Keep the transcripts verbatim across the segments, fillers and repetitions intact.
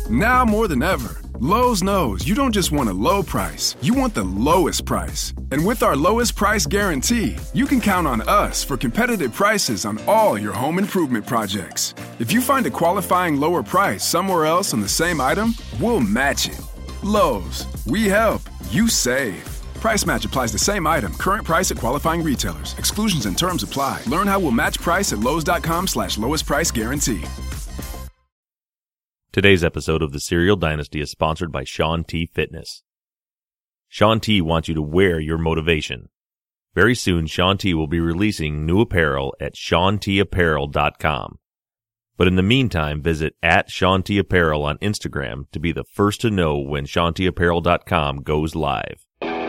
Now more than ever, Lowe's knows you don't just want a low price, you want the lowest price. And with our lowest price guarantee, you can count on us for competitive prices on all your home improvement projects. If you find a qualifying lower price somewhere else on the same item, we'll match it. Lowe's, we help, you save. Price match applies the same item. Current price at qualifying retailers. Exclusions and terms apply. Learn how we'll match price at lowes.com slash lowest price guarantee. Today's episode of the Serial Dynasty is sponsored by Shaun T Fitness. Shaun T wants you to wear your motivation. Very soon, Shaun T will be releasing new apparel at shaun t apparel dot com. But in the meantime, visit at Shaun T Apparel on Instagram to be the first to know when shaun t apparel dot com goes live.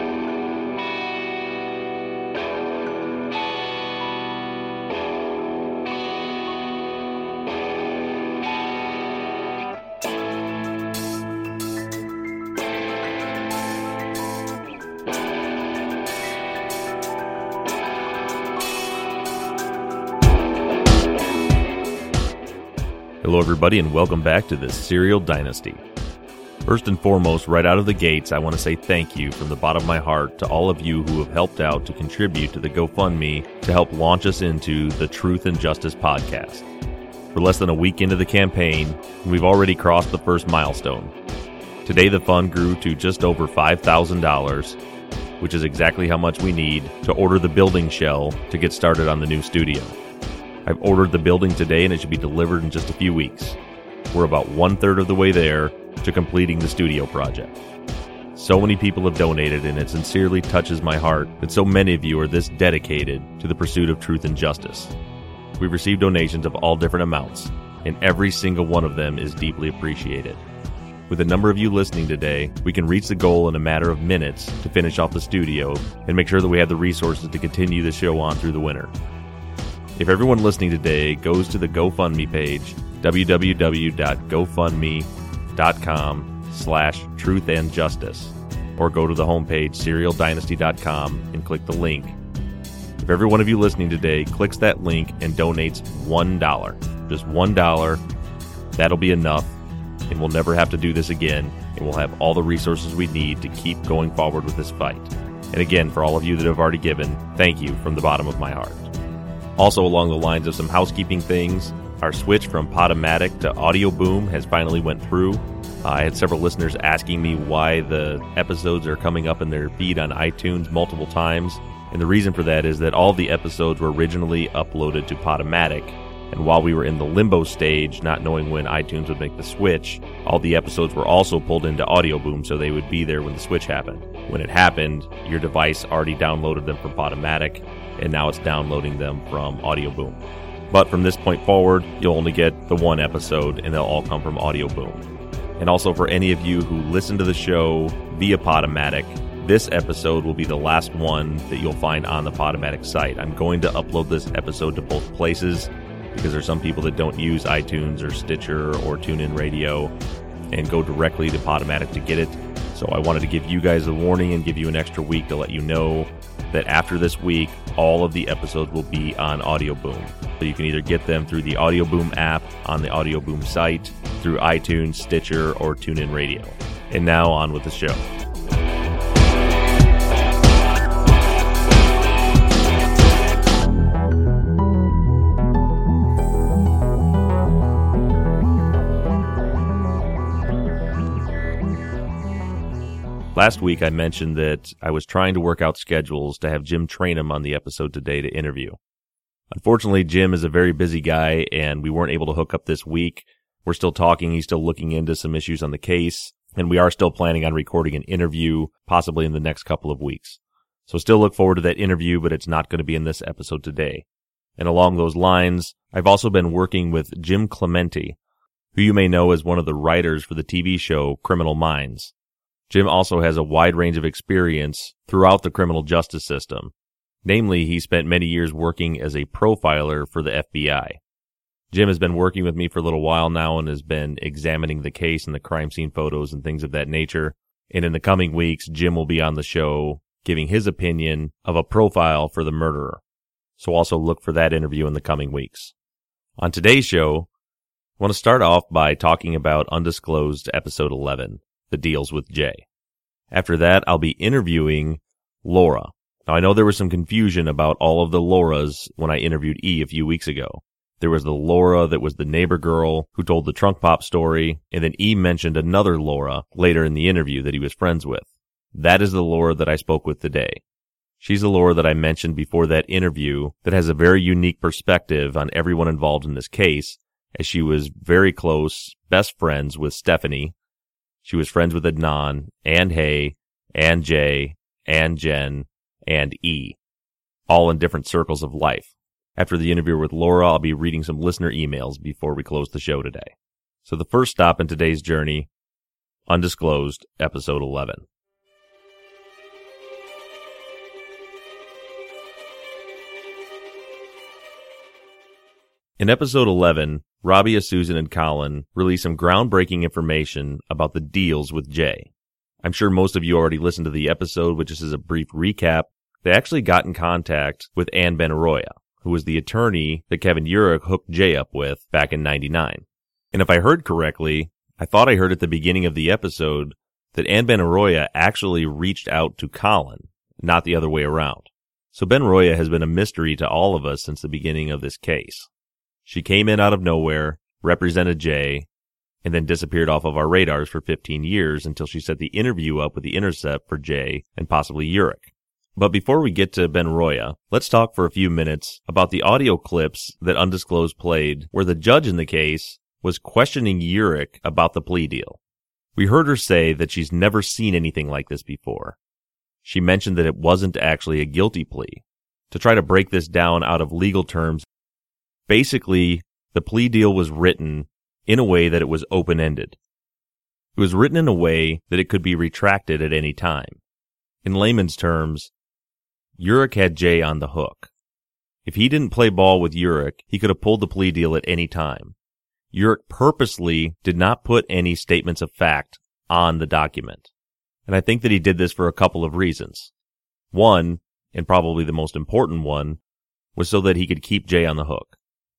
Hello everybody and welcome back to the Serial Dynasty. First and foremost, right out of the gates, I want to say thank you from the bottom of my heart to all of you who have helped out to contribute to the GoFundMe to help launch us into the Truth and Justice podcast. We're less than a week into the campaign, and we've already crossed the first milestone. Today the fund grew to just over five thousand dollars, which is exactly how much we need to order the building shell to get started on the new studio. I've ordered the building today and it should be delivered in just a few weeks. We're about one-third of the way there to completing the studio project. So many people have donated and it sincerely touches my heart that so many of you are this dedicated to the pursuit of truth and justice. We've received donations of all different amounts, and every single one of them is deeply appreciated. With a number of you listening today, we can reach the goal in a matter of minutes to finish off the studio and make sure that we have the resources to continue the show on through the winter. If everyone listening today goes to the GoFundMe page, w w w dot gofundme dot com slash truth and justice, or go to the homepage, serial dynasty dot com, and click the link. If every one of you listening today clicks that link and donates one dollar, just one dollar, that'll be enough, and we'll never have to do this again, and we'll have all the resources we need to keep going forward with this fight. And again, for all of you that have already given, thank you from the bottom of my heart. Also, along the lines of some housekeeping things, our switch from Podomatic to Audio Boom has finally went through. Uh, I had several listeners asking me why the episodes are coming up in their feed on iTunes multiple times, and the reason for that is that all the episodes were originally uploaded to Podomatic, and while we were in the limbo stage, not knowing when iTunes would make the switch, all the episodes were also pulled into Audio Boom, so they would be there when the switch happened. When it happened, your device already downloaded them from Podomatic, and now it's downloading them from Audio Boom. But from this point forward, you'll only get the one episode, and they'll all come from Audio Boom. And also for any of you who listen to the show via Podomatic, this episode will be the last one that you'll find on the Podomatic site. I'm going to upload this episode to both places, because there's some people that don't use iTunes or Stitcher or TuneIn Radio and go directly to Podomatic to get it. So I wanted to give you guys a warning and give you an extra week to let you know that after this week, all of the episodes will be on Audio Boom. So you can either get them through the Audio Boom app on the Audio Boom site, through iTunes, Stitcher, or TuneIn Radio. And now on with the show. Last week I mentioned that I was trying to work out schedules to have Jim Trainum on the episode today to interview. Unfortunately, Jim is a very busy guy, and we weren't able to hook up this week. We're still talking. He's still looking into some issues on the case, and we are still planning on recording an interview, possibly in the next couple of weeks. So still look forward to that interview, but it's not going to be in this episode today. And along those lines, I've also been working with Jim Clemente, who you may know as one of the writers for the T V show Criminal Minds. Jim also has a wide range of experience throughout the criminal justice system. Namely, he spent many years working as a profiler for the F B I. Jim has been working with me for a little while now and has been examining the case and the crime scene photos and things of that nature. And in the coming weeks, Jim will be on the show giving his opinion of a profile for the murderer. So also look for that interview in the coming weeks. On today's show, I want to start off by talking about Undisclosed Episode eleven, The Deals with Jay. After that, I'll be interviewing Laura. Now, I know there was some confusion about all of the Lauras when I interviewed E a few weeks ago. There was the Laura that was the neighbor girl who told the trunk pop story, and then E mentioned another Laura later in the interview that he was friends with. That is the Laura that I spoke with today. She's the Laura that I mentioned before that interview that has a very unique perspective on everyone involved in this case, as she was very close, best friends with Stephanie. She was friends with Adnan, and Hay, and Jay, and Jen, and E, all in different circles of life. After the interview with Laura, I'll be reading some listener emails before we close the show today. So the first stop in today's journey, Undisclosed, Episode eleven. In Episode eleven, Rabia, Susan, and Colin release some groundbreaking information about the deals with Jay. I'm sure most of you already listened to the episode, but just as a brief recap, they actually got in contact with Ann Benaroya, who was the attorney that Kevin Urich hooked Jay up with back in ninety-nine. And if I heard correctly, I thought I heard at the beginning of the episode that Ann Benaroya actually reached out to Colin, not the other way around. So Benaroya has been a mystery to all of us since the beginning of this case. She came in out of nowhere, represented Jay, and then disappeared off of our radars for fifteen years until she set the interview up with The Intercept for Jay and possibly Urich. But before we get to Benaroya, let's talk for a few minutes about the audio clips that Undisclosed played where the judge in the case was questioning Urich about the plea deal. We heard her say that she's never seen anything like this before. She mentioned that it wasn't actually a guilty plea. To try to break this down out of legal terms, basically, the plea deal was written in a way that it was open-ended. It was written in a way that it could be retracted at any time. In layman's terms, Urich had Jay on the hook. If he didn't play ball with Urich, he could have pulled the plea deal at any time. Urich purposely did not put any statements of fact on the document. And I think that he did this for a couple of reasons. One, and probably the most important one, was so that he could keep Jay on the hook.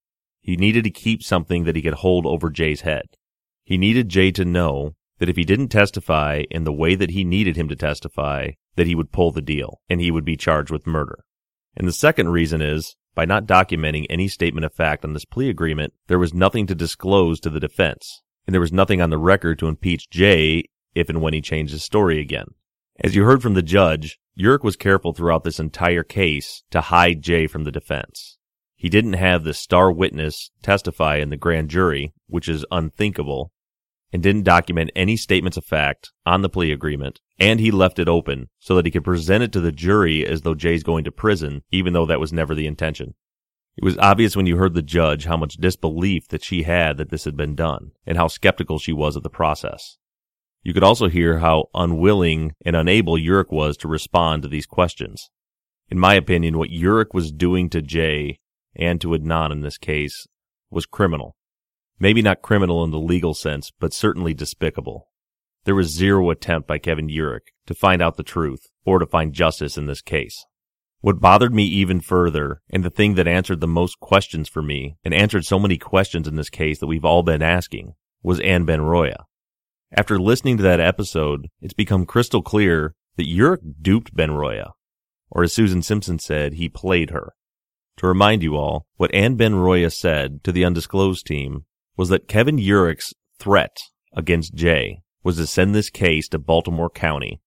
He needed to keep something that he could hold over Jay's head. He needed Jay to know that if he didn't testify in the way that he needed him to testify, that he would pull the deal, and he would be charged with murder. And the second reason is, by not documenting any statement of fact on this plea agreement, there was nothing to disclose to the defense, and there was nothing on the record to impeach Jay if and when he changed his story again. As you heard from the judge, Urich was careful throughout this entire case to hide Jay from the defense. He didn't have the star witness testify in the grand jury, which is unthinkable, and didn't document any statements of fact on the plea agreement, and he left it open so that he could present it to the jury as though Jay's going to prison, even though that was never the intention. It was obvious when you heard the judge how much disbelief that she had that this had been done, and how skeptical she was of the process. You could also hear how unwilling and unable Urich was to respond to these questions. In my opinion, what Urich was doing to Jay and to Adnan in this case was criminal. Maybe not criminal in the legal sense, but certainly despicable. There was zero attempt by Kevin Urich to find out the truth or to find justice in this case. What bothered me even further, and the thing that answered the most questions for me, and answered so many questions in this case that we've all been asking, was Ann Benaroya. After listening to that episode, it's become crystal clear that Urich duped Benaroya, or as Susan Simpson said, he played her. To remind you all, what Ann Benaroya said to the Undisclosed team was that Kevin Urich's threat against Jay was to send this case to Baltimore County,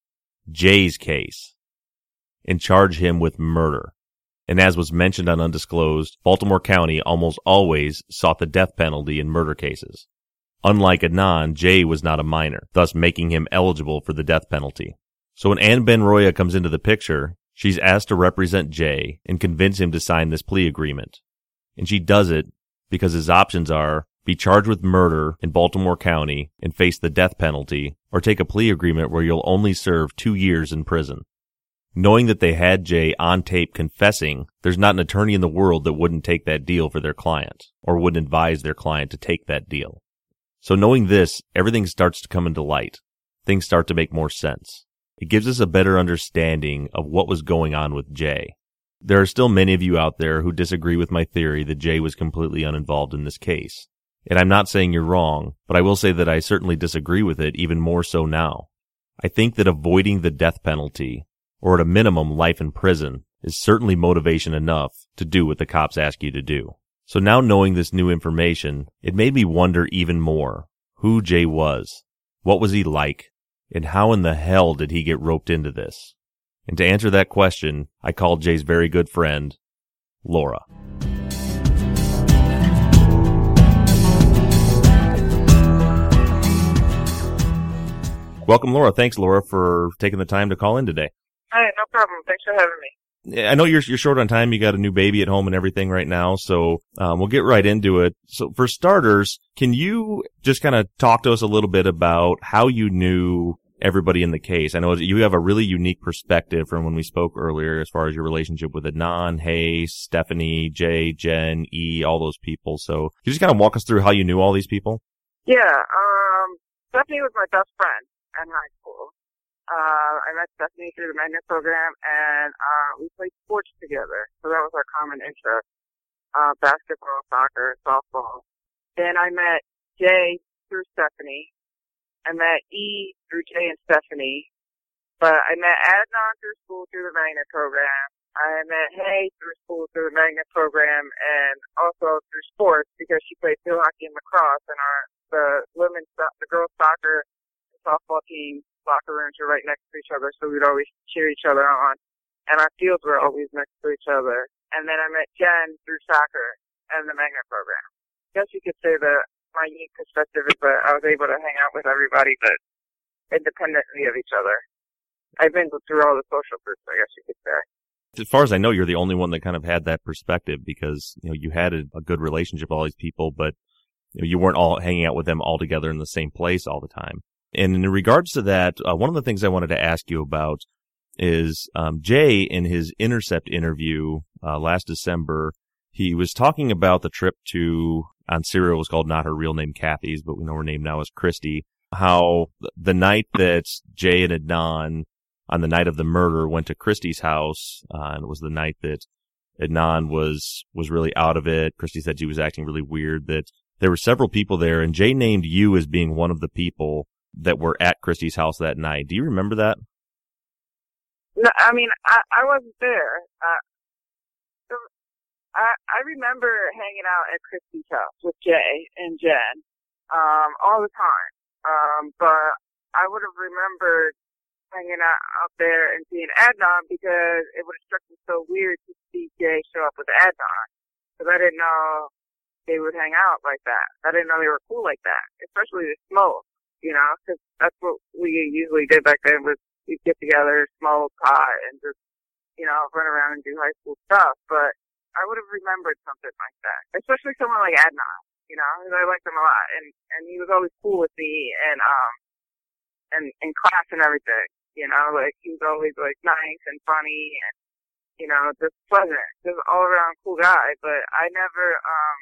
Jay's case, and charge him with murder. And as was mentioned on Undisclosed, Baltimore County almost always sought the death penalty in murder cases. Unlike Adnan, Jay was not a minor, thus making him eligible for the death penalty. So when Ann Benaroya comes into the picture, she's asked to represent Jay and convince him to sign this plea agreement. And she does it because his options are be charged with murder in Baltimore County and face the death penalty, or take a plea agreement where you'll only serve two years in prison. Knowing that they had Jay on tape confessing, there's not an attorney in the world that wouldn't take that deal for their client, or wouldn't advise their client to take that deal. So knowing this, everything starts to come into light. Things start to make more sense. It gives us a better understanding of what was going on with Jay. There are still many of you out there who disagree with my theory that Jay was completely uninvolved in this case. And I'm not saying you're wrong, but I will say that I certainly disagree with it, even more so now. I think that avoiding the death penalty, or at a minimum life in prison, is certainly motivation enough to do what the cops ask you to do. So now knowing this new information, it made me wonder even more who Jay was, what was he like, and how in the hell did he get roped into this? And to answer that question, I called Jay's very good friend, Laura. Welcome, Laura. Thanks, Laura, for taking the time to call in today. Hi, no problem. Thanks for having me. I know you're you're short on time. You got a new baby at home and everything right now, so um, we'll get right into it. So, for starters, can you just kind of talk to us a little bit about how you knew everybody in the case? I know you have a really unique perspective from when we spoke earlier, as far as your relationship with Adnan, Hay, Stephanie, Jay, Jen, E, all those people. So, can you just kind of walk us through how you knew all these people? Yeah, um, Stephanie was my best friend in high school. Uh, I met Stephanie through the magnet program, and uh, we played sports together. So that was our common interest: uh, basketball, soccer, softball. Then I met Jay through Stephanie. I met E through Jay and Stephanie. But I met Adnan through school through the magnet program. I met Hay through school through the magnet program, and also through sports because she played field hockey and lacrosse, and our the women's the girls soccer and softball team locker rooms were right next to each other, so we'd always cheer each other on, and our fields were always next to each other. And then I met Jen through soccer and the magnet program. I guess you could say that my unique perspective is that I was able to hang out with everybody, but independently of each other. I've been through all the social groups, I guess you could say. As far as I know, you're the only one that kind of had that perspective because, you know, you had a, a good relationship with all these people, but you know, you weren't all hanging out with them all together in the same place all the time. And in regards to that, uh, one of the things I wanted to ask you about is um, Jay, in his Intercept interview uh, last December, he was talking about the trip to, on Serial, it was called Not Her Real Name Kathy's, but we know her name now is Christy, how the night that Jay and Adnan, on the night of the murder, went to Christy's house, uh, and it was the night that Adnan was was really out of it. Christy said she was acting really weird, that there were several people there, and Jay named you as being one of the people that were at Christy's house that night. Do you remember that? No, I mean, I, I wasn't there. Uh, so I, I remember hanging out at Christy's house with Jay and Jen um, all the time. Um, but I would have remembered hanging out out there and seeing Adnan because it would have struck me so weird to see Jay show up with Adnan. Because I didn't know they would hang out like that. I didn't know they were cool like that, especially the smoke. You know, because that's what we usually did back then was we'd get together, smoke pot, and just, you know, run around and do high school stuff. But I would have remembered something like that, especially someone like Adnan, you know, because I liked him a lot. And, and he was always cool with me and, um, and in class and everything, you know, like he was always like nice and funny and, you know, just pleasant, just all around cool guy. But I never, um,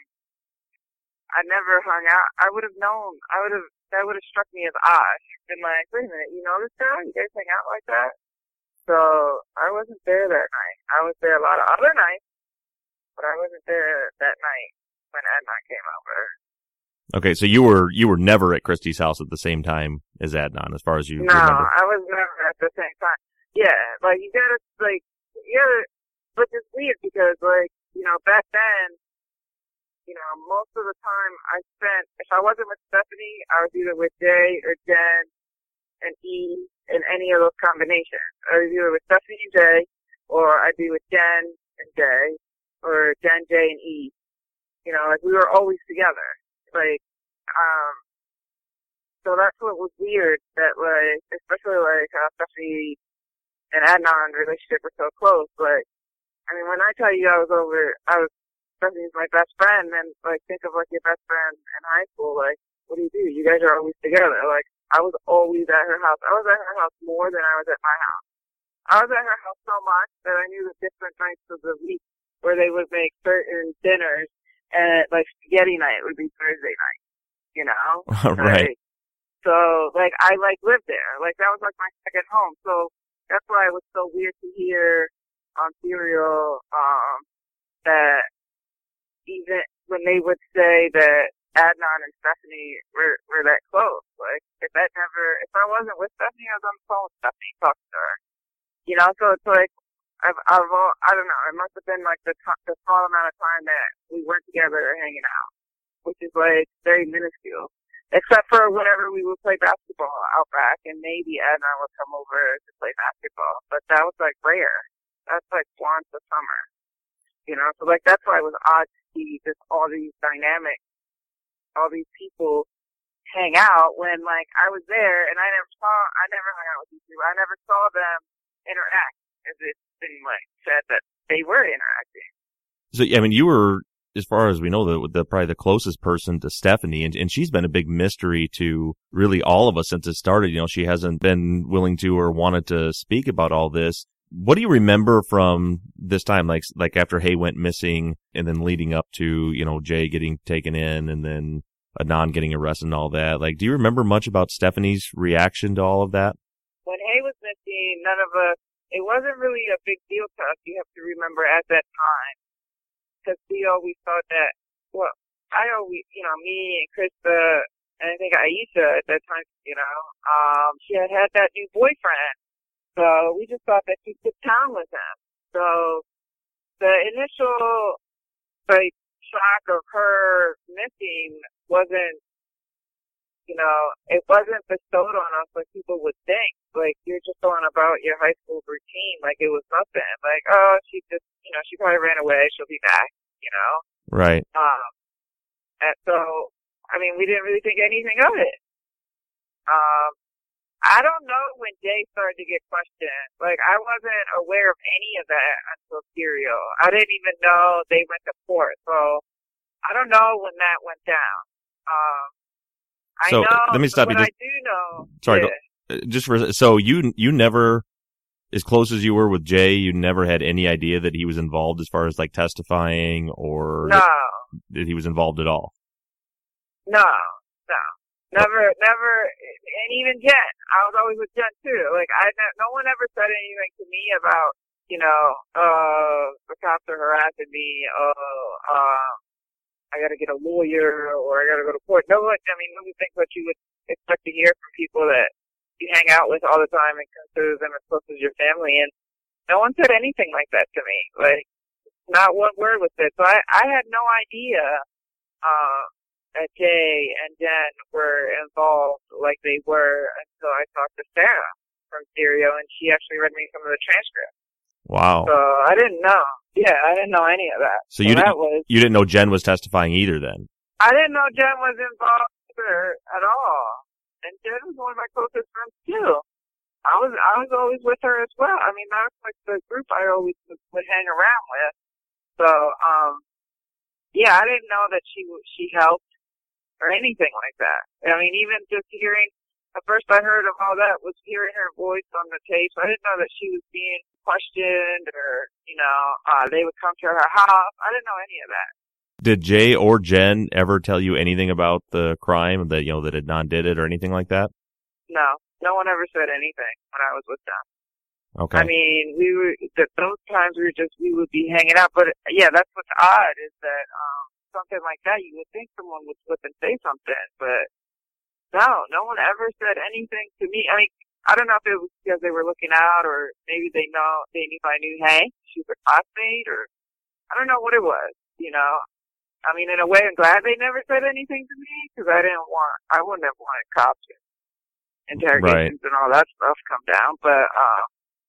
I never hung out. I would have known, I would have, that would have struck me as odd. Been like, wait a minute, you know this guy? You guys hang out like that? So I wasn't there that night. I was there a lot of other nights, but I wasn't there that night when Adnan came over. Okay, so you were you were never at Christy's house at the same time as Adnan, as far as you no, remember. I was never at the same time. Yeah, like you gotta like, yeah, but it's weird because like, you know, back then, you know, most of the time I spent, if I wasn't with Stephanie, I was either with Jay or Jen and E in any of those combinations. I was either with Stephanie and Jay, or I'd be with Jen and Jay, or Jen, Jay, and E. You know, like we were always together. Like, um, so that's what was weird, that like, especially like uh, Stephanie and Adnan's relationship were so close. Like, I mean, when I tell you I was over, I was Stephanie's my best friend, and like think of like your best friend in high school. Like, what do you do? You guys are always together. Like, I was always at her house. I was at her house more than I was at my house. I was at her house so much that I knew the different nights of the week where they would make certain dinners, and like spaghetti night would be Thursday night. You know, right? Like, so like I like lived there. Like that was like my second home. So that's why it was so weird to hear on Serial um, that. Even when they would say that Adnan and Stephanie were were that close. Like, if that never, if I wasn't with Stephanie, I was on the phone with Stephanie talking to her. You know, so it's like, I've, I've, I don't know, it must have been like the, t- the small amount of time that we weren't together hanging out, which is like very minuscule. Except for whenever we would play basketball out back, and maybe Adnan would come over to play basketball. But that was like rare. That's like once a summer. You know, so like that's why it was odd to see just all these dynamics, all these people hang out when like I was there and I never saw, I never hung out with these people. I never saw them interact, as it's been like said that they were interacting. So I mean, you were, as far as we know, the, the probably the closest person to Stephanie, and, and she's been a big mystery to really all of us since it started. You know, she hasn't been willing to or wanted to speak about all this. What do you remember from this time, like like after Hae went missing, and then leading up to, you know, Jay getting taken in, and then Adnan getting arrested and all that? Like, do you remember much about Stephanie's reaction to all of that? When Hae was missing, none of us, it wasn't really a big deal to us. You have to remember at that time. Because we always thought that, well, I always, you know, me and Krista, and I think Aisha at that time, you know, um, she had had that new boyfriend. So we just thought that she took town with him. So the initial, like, shock of her missing wasn't, you know, it wasn't bestowed on us like people would think. Like, you're just going about your high school routine like it was nothing. Like, oh, she just, you know, she probably ran away. She'll be back, you know? Right. Um, and so, I mean, we didn't really think anything of it. Um, I don't know when Jay started to get questioned. Like, I wasn't aware of any of that until Serial. I didn't even know they went to court. So, I don't know when that went down. Um, I so, know, let me stop you. What Just, I do know. Sorry. Yeah. Just for, so you, you never, as close as you were with Jay, you never had any idea that he was involved as far as like testifying, or no. that, that he was involved at all? No, no. Never, never, and even Jen. I was always with Jen too. Like, I, no one ever said anything to me about, you know, uh, the cops are harassing me, oh, uh, I gotta get a lawyer, or I gotta go to court. No one, I mean, nobody thinks what you would expect to hear from people that you hang out with all the time and consider them as close as your family, and no one said anything like that to me. Like, not one word was said. So I, I had no idea, uh, that Jay and Jen were involved like they were until I talked to Sarah from Stereo, and she actually read me some of the transcripts. Wow. So I didn't know. Yeah, I didn't know any of that. So, so you, that didn't, was, you didn't know Jen was testifying either then? I didn't know Jen was involved either at all. And Jen was one of my closest friends too. I was I was always with her as well. I mean, that was like the group I always would, would hang around with. So, um, yeah, I didn't know that she she helped or anything like that. I mean, even just hearing, the first I heard of all that was hearing her voice on the tape. I didn't know that she was being questioned, or, you know, uh, they would come to her house. I didn't know any of that. Did Jay or Jen ever tell you anything about the crime, that, you know, that Adnan did it or anything like that? No, no one ever said anything when I was with them. Okay. I mean, we were, th- those times we were just, we would be hanging out, but yeah, that's what's odd is that, um, something like that, you would think someone would slip and say something, but no, no one ever said anything to me. I mean, I don't know if it was because they were looking out, or maybe they know, they knew I knew Hae, she was a classmate, or I don't know what it was, you know. I mean, in a way, I'm glad they never said anything to me, because I didn't want, I wouldn't have wanted cops and interrogations right. and all that stuff come down, but, uh,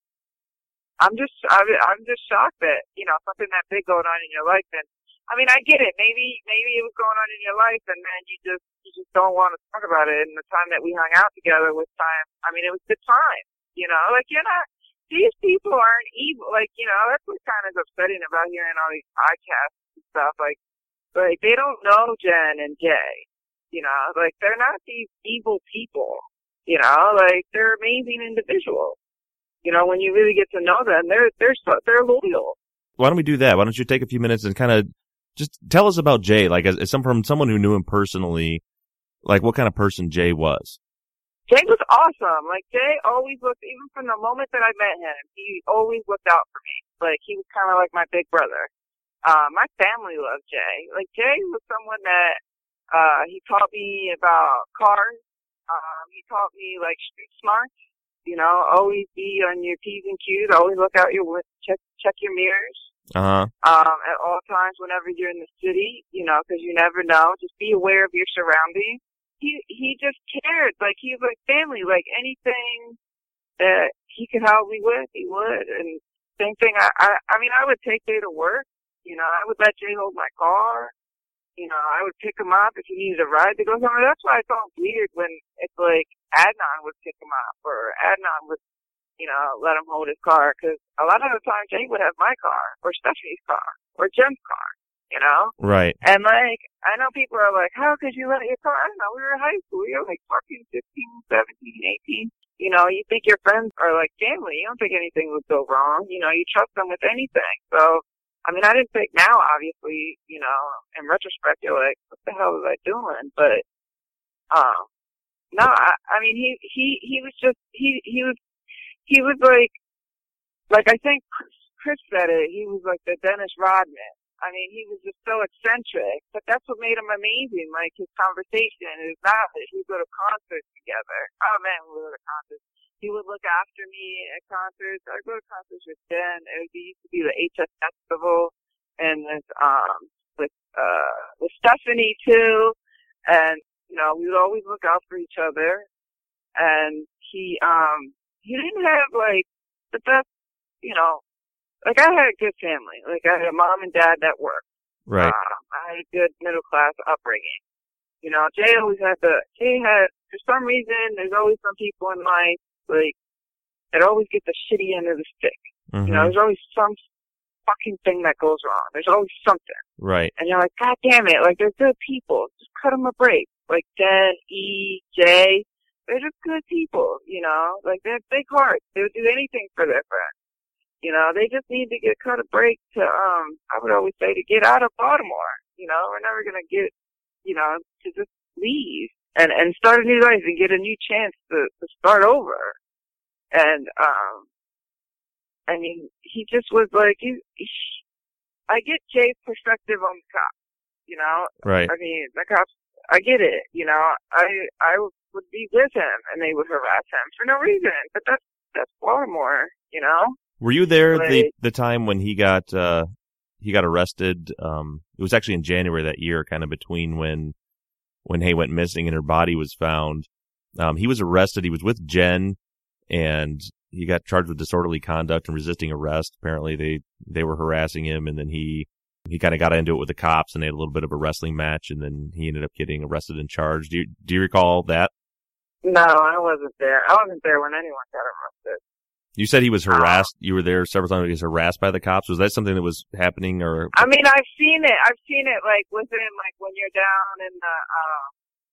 I'm just, I'm just shocked that, you know, something that big going on in your life, and I mean, I get it. Maybe, maybe it was going on in your life, and then you just, you just don't want to talk about it. And the time that we hung out together was time. I mean, it was good time. You know, like you're not. These people aren't evil. Like, you know, that's what kind of upsetting about hearing all these podcasts and stuff. Like, like they don't know Jen and Jay. You know, like they're not these evil people. You know, like they're amazing individuals. You know, when you really get to know them, they're they're they're loyal. Why don't we do that? Why don't you take a few minutes and kind of just tell us about Jay, like as, as some from someone who knew him personally, like what kind of person Jay was. Jay was awesome. Like Jay always looked, even from the moment that I met him, he always looked out for me. Like he was kind of like my big brother. Uh, my family loved Jay. Like Jay was someone that Uh, he taught me about cars. Um, he taught me, like, street smarts. You know, always be on your P's and Q's. Always look out your window, check, check your mirrors. Uh-huh. Um, at all times whenever you're in the city, you know, because you never know. Just be aware of your surroundings. He, he just cared. Like, he was like family. Like, anything that he could help me with, he would. And same thing, I, I, I mean, I would take Jay to work. You know, I would let Jay hold my car. You know, I would pick him up if he needed a ride to go somewhere. That's why I felt weird when it's like Adnan would pick him up or Adnan would, you know, let him hold his car. Because a lot of the time Jay would have my car or Stephanie's car or Jim's car, you know? Right. And, like, I know people are like, how could you let your car? I don't know. We were in high school. We were like fourteen, fifteen, seventeen, eighteen. You know, you think your friends are like family. You don't think anything would go wrong. You know, you trust them with anything. So, I mean, I didn't think now, obviously, you know, in retrospect, you're like, what the hell was I doing? But, um, no, I, I mean, he, he, he was just, he, he was, he was like, like I think Chris, Chris said it, he was like the Dennis Rodman. I mean, he was just so eccentric, but that's what made him amazing. Like his conversation, his knowledge. We'd go to concerts together. Oh man, we would go to concerts. He would look after me at concerts. I'd go to concerts with Jen. It used to be the H S Festival, and with um with uh with Stephanie too. And you know, we would always look out for each other. And he um he didn't have like the best, you know, like I had a good family. Like I had a mom and dad that worked. Right. Um, I had a good middle class upbringing. You know, Jay always had the Jay had for some reason. There's always some people in life. Like, that always get the shitty end of the stick. Mm-hmm. You know, there's always some fucking thing that goes wrong. There's always something. Right. And you're like, God damn it. Like, they're good people. Just cut them a break. Like, Jen, E, Jay, they're just good people, you know? Like, they have big hearts. They would do anything for their friends. You know, they just need to get cut a break to, um, I would always say to get out of Baltimore. You know, we're never going to get, you know, to just leave and, and start a new life and get a new chance to, to start over. And, um, I mean, he just was like, he, he, I get Jay's perspective on the cops, you know? Right. I mean, the cops, I get it, you know? I, I would be with him and they would harass him for no reason, but that's, that's Baltimore, you know? Were you there like, the, the time when he got, uh, he got arrested? Um, it was actually in January that year, kind of between when, when Hae went missing and her body was found. Um, he was arrested. He was with Jen. And he got charged with disorderly conduct and resisting arrest. Apparently, they, they were harassing him, and then he he kind of got into it with the cops, and they had a little bit of a wrestling match, and then he ended up getting arrested and charged. Do you, do you recall that? No, I wasn't there. I wasn't there when anyone got arrested. You said he was harassed. You were there several times. He was harassed by the cops. Was that something that was happening, or? I mean, I've seen it. I've seen it, like within, like when you're down in the um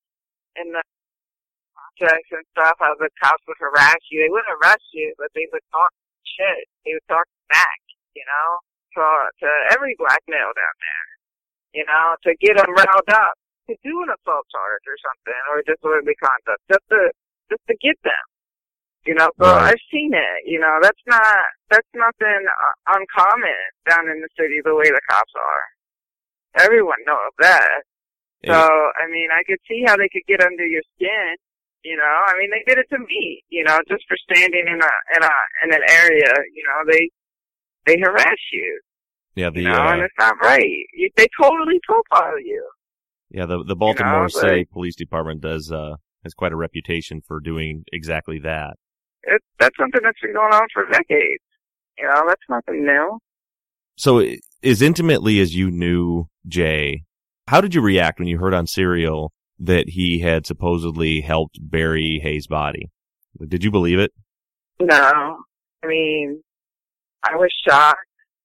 in the projects and stuff, how the cops would harass you. They wouldn't arrest you, but they would talk shit. They would talk back, you know, to, to every black male down there, you know, to get them riled up to do an assault charge or something, or disorderly conduct, just to, just to get them, you know. So right. I've seen it, you know, that's not, that's nothing uncommon down in the city, the way the cops are. Everyone knows that. So, I mean, I could see how they could get under your skin. You know, I mean, they did it to me, you know, just for standing in a, in a, in an area, you know, they, they harass you. Yeah, the, you know, uh, and it's not right. You, they totally profile you. Yeah, the, the Baltimore you know, City like, Police Department does, uh, has quite a reputation for doing exactly that. It, that's something that's been going on for decades. You know, that's nothing new. So, as intimately as you knew Jay, how did you react when you heard on Serial that he had supposedly helped bury Hae's body? Did you believe it? No. I mean, I was shocked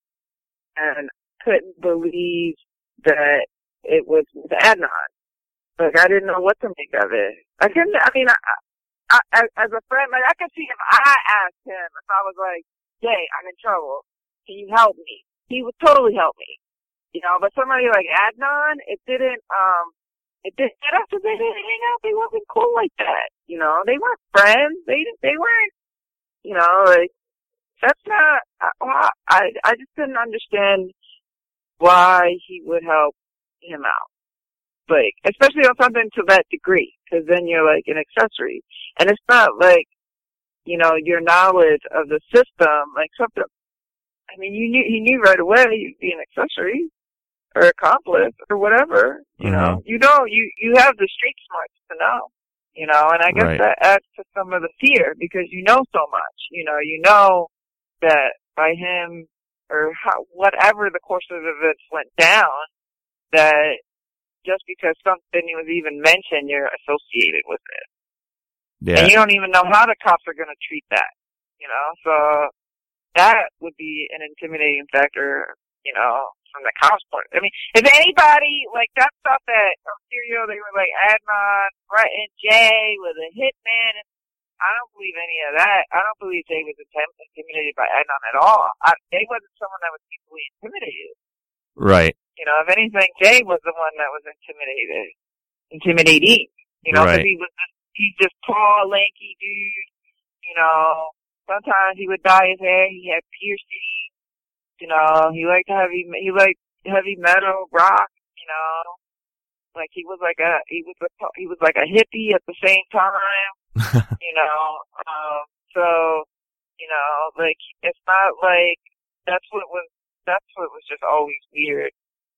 and couldn't believe that it was Adnan. Like, I didn't know what to make of it. I couldn't, I mean, I, I, I, as a friend, like, I could see if I asked him, if I was like, Jay, I'm in trouble, can you help me? He would totally help me. You know, but somebody like Adnan, it didn't, um, It didn't get up because they didn't hang out. They wasn't cool like that. You know, they weren't friends. They they weren't. You know, like that's not. I I, I just didn't understand why he would help him out. like, especially on something to that degree, because then you're like an accessory. And it's not like, you know, your knowledge of the system, like something, I mean, you knew, he knew right away you'd be an accessory or accomplice or whatever, you mm-hmm. know. You know, you, you have the street smarts to know, you know, and I guess right. that adds to some of the fear because you know so much, you know, you know that by him or how, whatever the course of events went down, that just because something was even mentioned, you're associated with it. Yeah. And you don't even know how the cops are going to treat that, you know? So that would be an intimidating factor, you know, from the cops' point. I mean, if anybody, like, that stuff that Serial, they were like, Adnan threatened Jay with a hitman, and I don't believe any of that. I don't believe Jay was intimidated by Adnan at all. I, Jay wasn't someone that was easily intimidated. Right. You know, if anything, Jay was the one that was intimidated, intimidating. You know, because right. he was just, he's just tall, lanky dude. You know, sometimes he would dye his hair. He had piercing. You know, he liked heavy. He liked heavy metal, rock. You know, like he was like a he was a, he was like a hippie at the same time. You know, um, so you know, like it's not like that's what was that's what was just always weird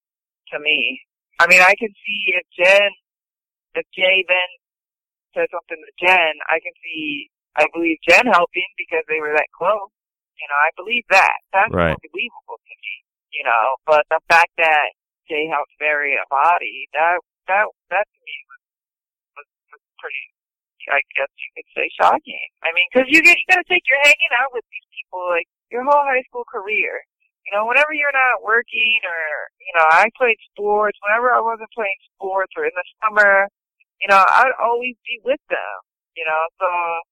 to me. I mean, I can see if Jen, if Jay then said something to Jen, I can see, I believe Jen helping because they were that close. You know, I believe that. That's right. Believable to me, you know, but the fact that Jay helped bury a body, that, that, that to me was, was, was pretty, I guess you could say shocking. I mean, cause you get, you gotta take, you're hanging out with these people like your whole high school career. You know, whenever you're not working or, you know, I played sports, whenever I wasn't playing sports or in the summer, you know, I'd always be with them, you know, so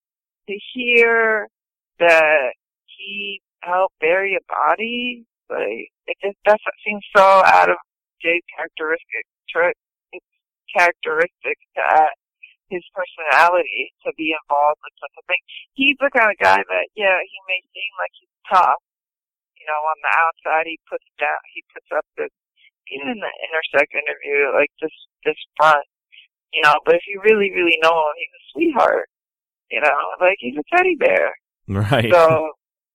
to hear that he helped bury a body, like, it just doesn't seem so out of Jay's characteristic, it's characteristics to uh, his personality to be involved with such a thing. He's the kind of guy that, yeah, he may seem like he's tough. You know, on the outside, he puts down, he puts up this, even in the Intersect interview, like this, this front, you know, but if you really, really know him, he's a sweetheart, you know, like he's a teddy bear. Right. So,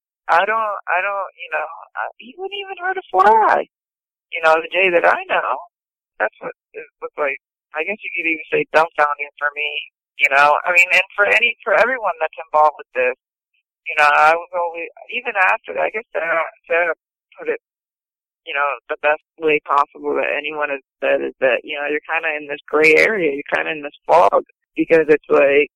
I don't, I don't, you know, I, he wouldn't even hurt a fly. You know, the Jay that I know, that's what it was like, I guess you could even say dumbfounding for me, you know, I mean, and for any, for everyone that's involved with this. You know, I was always, even after that, I guess Sarah, Sarah put it, you know, the best way possible that anyone has said is that, you know, you're kind of in this gray area, you're kind of in this fog, because it's like,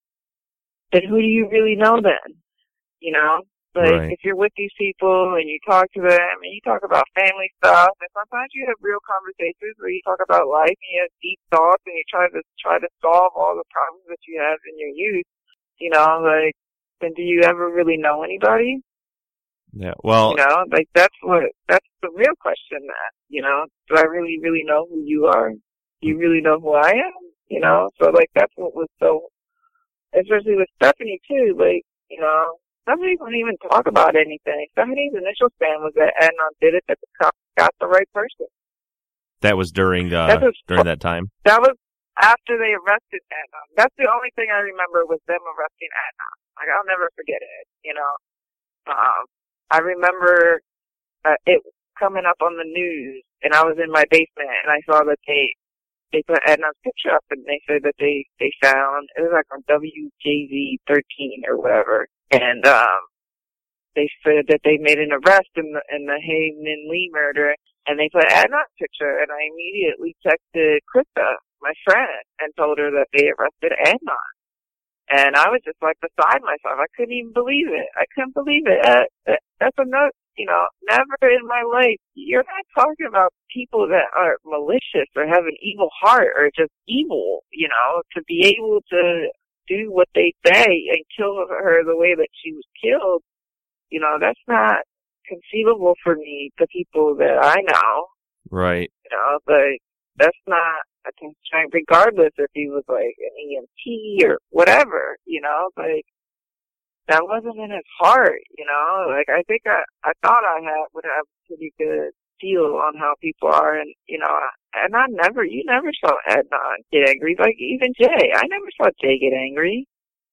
then who do you really know then? You know? Like, right. If you're with these people and you talk to them and you talk about family stuff, and sometimes you have real conversations where you talk about life and you have deep thoughts and you try to, try to solve all the problems that you have in your youth, you know, like, then do you ever really know anybody? Yeah, well... You know, like, that's what, that's the real question, that, you know, do I really, really know who you are? Do you really know who I am? You know, so, like, that's what was so, especially with Stephanie, too, like, you know, Stephanie wouldn't even talk about anything. Stephanie's initial stand was that Adnan did it, that the cops got the right person. That was during, uh, was, during that time? That was after they arrested Adnan. That's the only thing I remember was them arresting Adnan. Like, I'll never forget it, you know. Um, I remember uh, it coming up on the news, and I was in my basement, and I saw that they they put Adnan's picture up, and they said that they, they found, it was like on W J Z thirteen or whatever, and um, they said that they made an arrest in the, in the Hae Min Lee murder, and they put Adnan's picture, and I immediately texted Krista, my friend, and told her that they arrested Adnan. And I was just like beside myself. I couldn't even believe it. I couldn't believe it. Uh, that's another, you know, never in my life. You're not talking about people that are malicious or have an evil heart or just evil, you know, to be able to do what they say and kill her the way that she was killed. You know, that's not conceivable for me, the people that I know. Right. You know, but that's not, I think, regardless if he was like an E M T or whatever, you know, like, that wasn't in his heart, you know, like, I think I, I thought I had, would have a pretty good feel on how people are, and, you know, and I never, you never saw Adnan get angry. Like, even Jay, I never saw Jay get angry.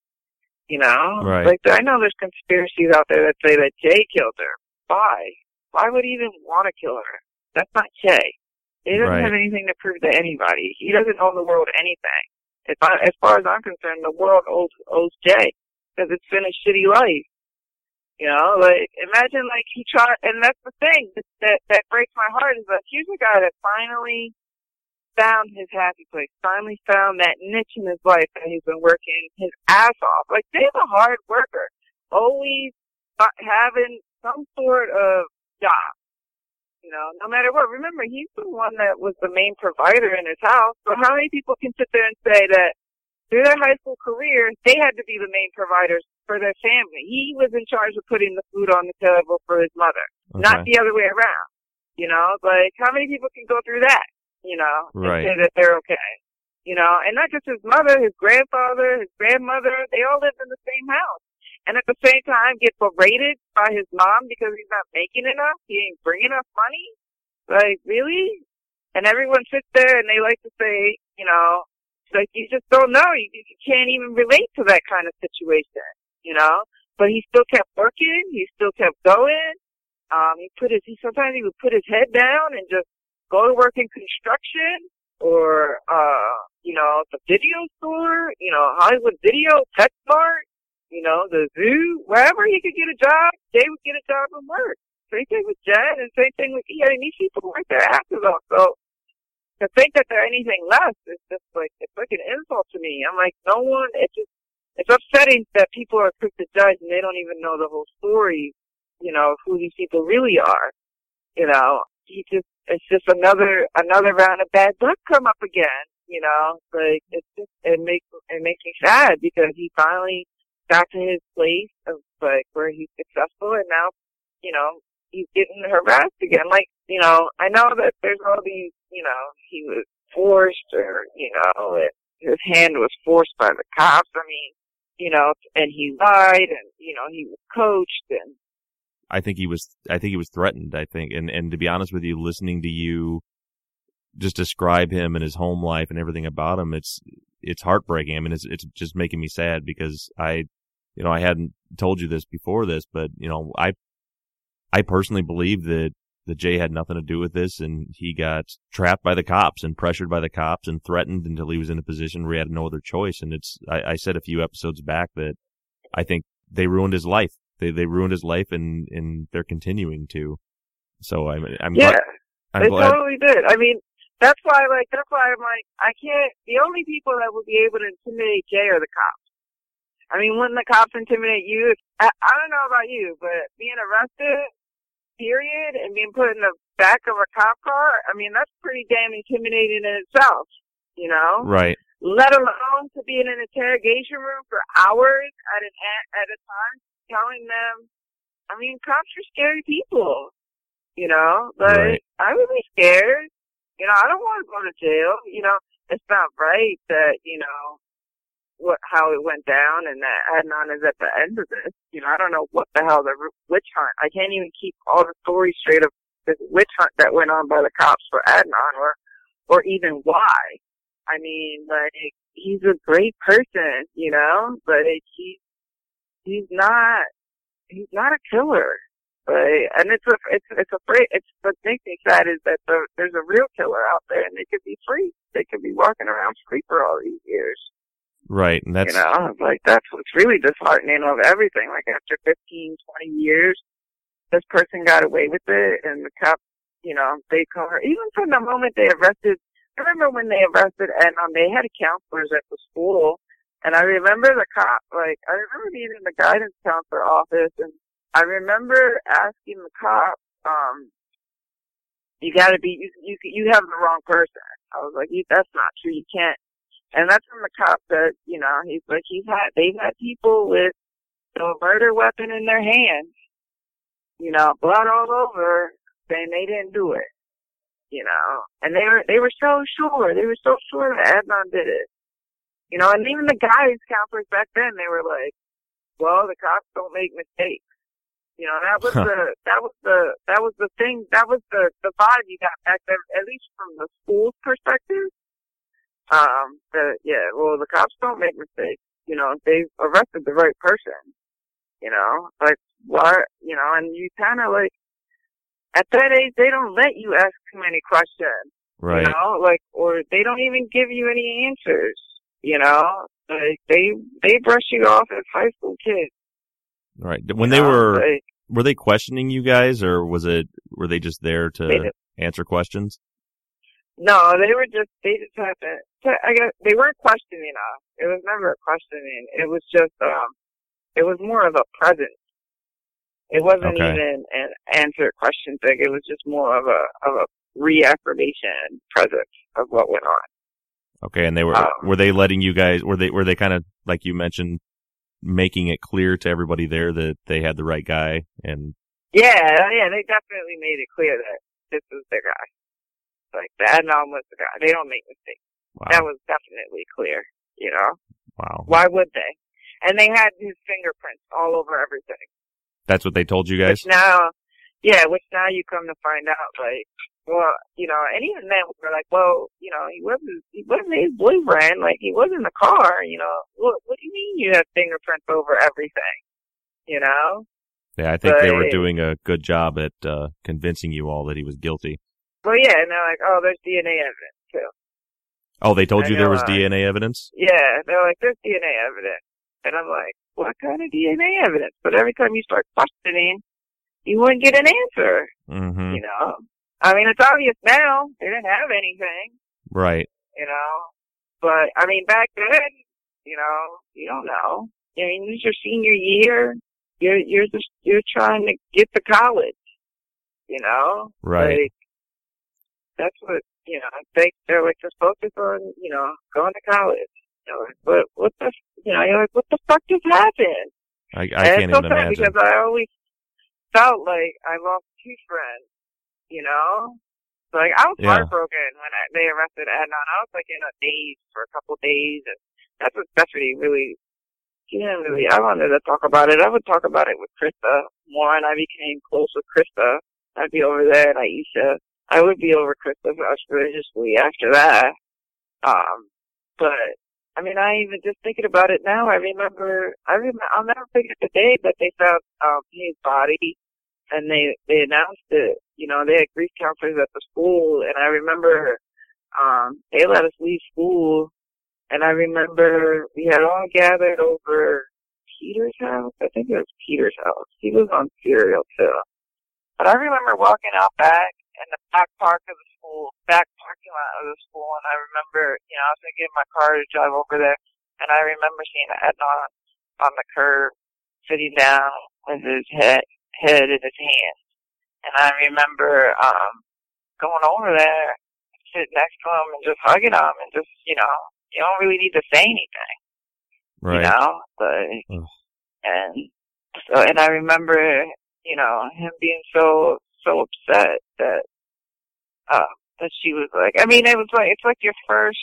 You know? Right. Like, I know there's conspiracies out there that say that Jay killed her. Why? Why would he even want to kill her? That's not Jay. He doesn't Right. have anything to prove to anybody. He doesn't owe the world anything. If I, as far as I'm concerned, the world owes, owes Jay, because it's been a shitty life. You know, like, imagine, like, he tried, and that's the thing that, that breaks my heart, is that here's a guy that finally found his happy place, finally found that niche in his life that he's been working his ass off. Like, Jay's a hard worker, always having some sort of job, you know, no matter what. Remember, he's the one that was the main provider in his house, so how many people can sit there and say that through their high school career, they had to be the main providers for their family? He was in charge of putting the food on the table for his mother, Okay. not the other way around. You know, like, how many people can go through that, you know, Right. and say that they're okay? You know, and not just his mother, his grandfather, his grandmother, they all lived in the same house. And at the same time get berated by his mom because he's not making enough, he ain't bringing enough money. Like, really? And everyone sits there and they like to say, you know, like, you just don't know. You, you can't even relate to that kind of situation, you know? But he still kept working. He still kept going. Um, he put his, he sometimes he would put his head down and just go to work in construction or, uh, you know, the video store, you know, Hollywood Video, PetSmart, you know, the zoo, wherever he could get a job, Jay would get a job and work. Same thing with Jen and same thing with Ian. And these people work their asses off. So, to think that they're anything less is just like, it's like an insult to me. I'm like, no one, it's just, it's upsetting that people are quick to judge and they don't even know the whole story, you know, who these people really are. You know, he just, it's just another, another round of bad luck come up again, you know, like, it's just, it makes, it makes me sad because he finally got to his place of, like, where he's successful and now, you know, he's getting harassed again. Like, you know, I know that there's all these, you know, he was forced or, you know, it, his hand was forced by the cops. I mean, you know, and he lied and, you know, he was coached and. I think he was, I think he was threatened, I think. And, and to be honest with you, listening to you just describe him and his home life and everything about him, it's, it's heartbreaking. I mean, it's, it's just making me sad because I, you know, I hadn't told you this before this, but, you know, I, I personally believe that that Jay had nothing to do with this, and he got trapped by the cops and pressured by the cops and threatened until he was in a position where he had no other choice. And it's, I, I said a few episodes back that I think they ruined his life. They they ruined his life, and, and they're continuing to. So I'm I'm yeah, glad. I'm they glad. totally did. I mean, that's why, like, that's why I'm like, I can't. The only people that will be able to intimidate Jay are the cops. I mean, wouldn't the cops intimidate you? I, I don't know about you, but being arrested, period, and being put in the back of a cop car, I mean, that's pretty damn intimidating in itself, you know? Right. Let alone to be in an interrogation room for hours at an at a time, telling them, I mean, cops are scary people, you know? Like, Right. I would be scared. You know, I don't want to go to jail. You know, it's not right that, you know, what how it went down and that Adnan is at the end of this. You know, I don't know what the hell the witch hunt. I can't even keep all the stories straight of this witch hunt that went on by the cops for Adnan, or or even why. I mean, like, he's a great person, you know, but he he's not he's not a killer. Right? And it's a it's it's a free, it's what makes me sad is that the, there's a real killer out there and they could be free. They could be walking around free for all these years. Right, and that's, you know, like, that's what's really disheartening of everything. Like, after fifteen, twenty years, this person got away with it, and the cops, you know, they call her, even from the moment they arrested, I remember when they arrested, and um, they had counselors at the school, and I remember the cop, like, I remember being in the guidance counselor office, and I remember asking the cop, um, you gotta be, you, you, you have the wrong person. I was like, that's not true, you can't. And that's when the cop said, you know, he's like, he's had, they've had people with a murder weapon in their hands, you know, blood all over, saying they didn't do it, you know. And they were, they were so sure, they were so sure that Adnan did it, you know. And even the guidance counselors back then, they were like, well, the cops don't make mistakes, You know, that was the that was the that was the thing. That was the the vibe you got back there, at least from the school's perspective. Um, the yeah, well, the cops don't make mistakes. You know, they arrested the right person. You know, like why? You know, and you kind of like at that age they don't let you ask too many questions. Right. You know, like or they don't even give you any answers. You know, like they they brush you off as high school kids. Right. When you they know, were like, were they questioning you guys, or was it were they just there They to did. answer questions? No, they were just, they just had to, I guess, they weren't questioning us. It was never a questioning. It was just, um, it was more of a presence. It wasn't Okay. even an answer question thing. It was just more of a, of a reaffirmation presence of what went on. Okay, and they were Um, were they letting you guys were they were they kind of like you mentioned making it clear to everybody there that they had the right guy and Yeah, yeah, they definitely made it clear that this was their guy. Like, the Adnan was the guy. They don't make mistakes. wow. That was definitely clear, you know? Wow. Why would they? And they had his fingerprints all over everything. That's what they told you guys? Which now, yeah, which now you come to find out, like, well, you know, and even then we were like, well, you know, he wasn't, he wasn't his boyfriend, like, he was in the car, you know, what, what do you mean you have fingerprints over everything, you know? Yeah, I think they were But- doing a good job at uh, convincing you all that he was guilty. Well, yeah, and they're like, oh, there's D N A evidence, too. Oh, they told I you there know, was uh, D N A evidence? Yeah, they're like, there's D N A evidence. And I'm like, what kind of D N A evidence? But every time you start questioning, you wouldn't get an answer, Mm-hmm. you know? I mean, it's obvious now. They didn't have anything, Right. you know? But, I mean, back then, you know, you don't know. I mean, this is your senior year. You're, you're just, you're trying to get to college, you know? Right. Like, that's what, you know, they, they're like, just focus on, you know, going to college. You know, but what the, you know, you're like, what the fuck just happened? I, I and can't it's so even sad imagine. because I always felt like I lost two friends, you know? Like, I was Yeah. heartbroken when I, they arrested Adnan. I was like in a daze for a couple of days, and that's what Stephanie really, she didn't really, I wanted to talk about it. I would talk about it with Krista more, and I became close with Krista. I'd be over there, and Aisha. I would be over Krista religiously after that. Um, but, I mean, I even just thinking about it now, I remember, I remember, I'll never forget the day that they found, um, his body, and they, they announced it. You know, they had grief counselors at the school, and I remember, um, they let us leave school, and I remember we had all gathered over Peter's house. I think it was Peter's house. He was on serial too. But I remember walking out back in the back park of the school, back parking lot of the school, and I remember, you know, I was going to get in my car to drive over there, and I remember seeing Adnan on the curb, sitting down with his head, head in his hands. And I remember, um, going over there, sitting next to him and just hugging him and just, you know, you don't really need to say anything. Right. You know? But, Ugh. and so, and I remember, you know, him being so, so upset that, uh, that she was like, I mean, it was like, it's like your first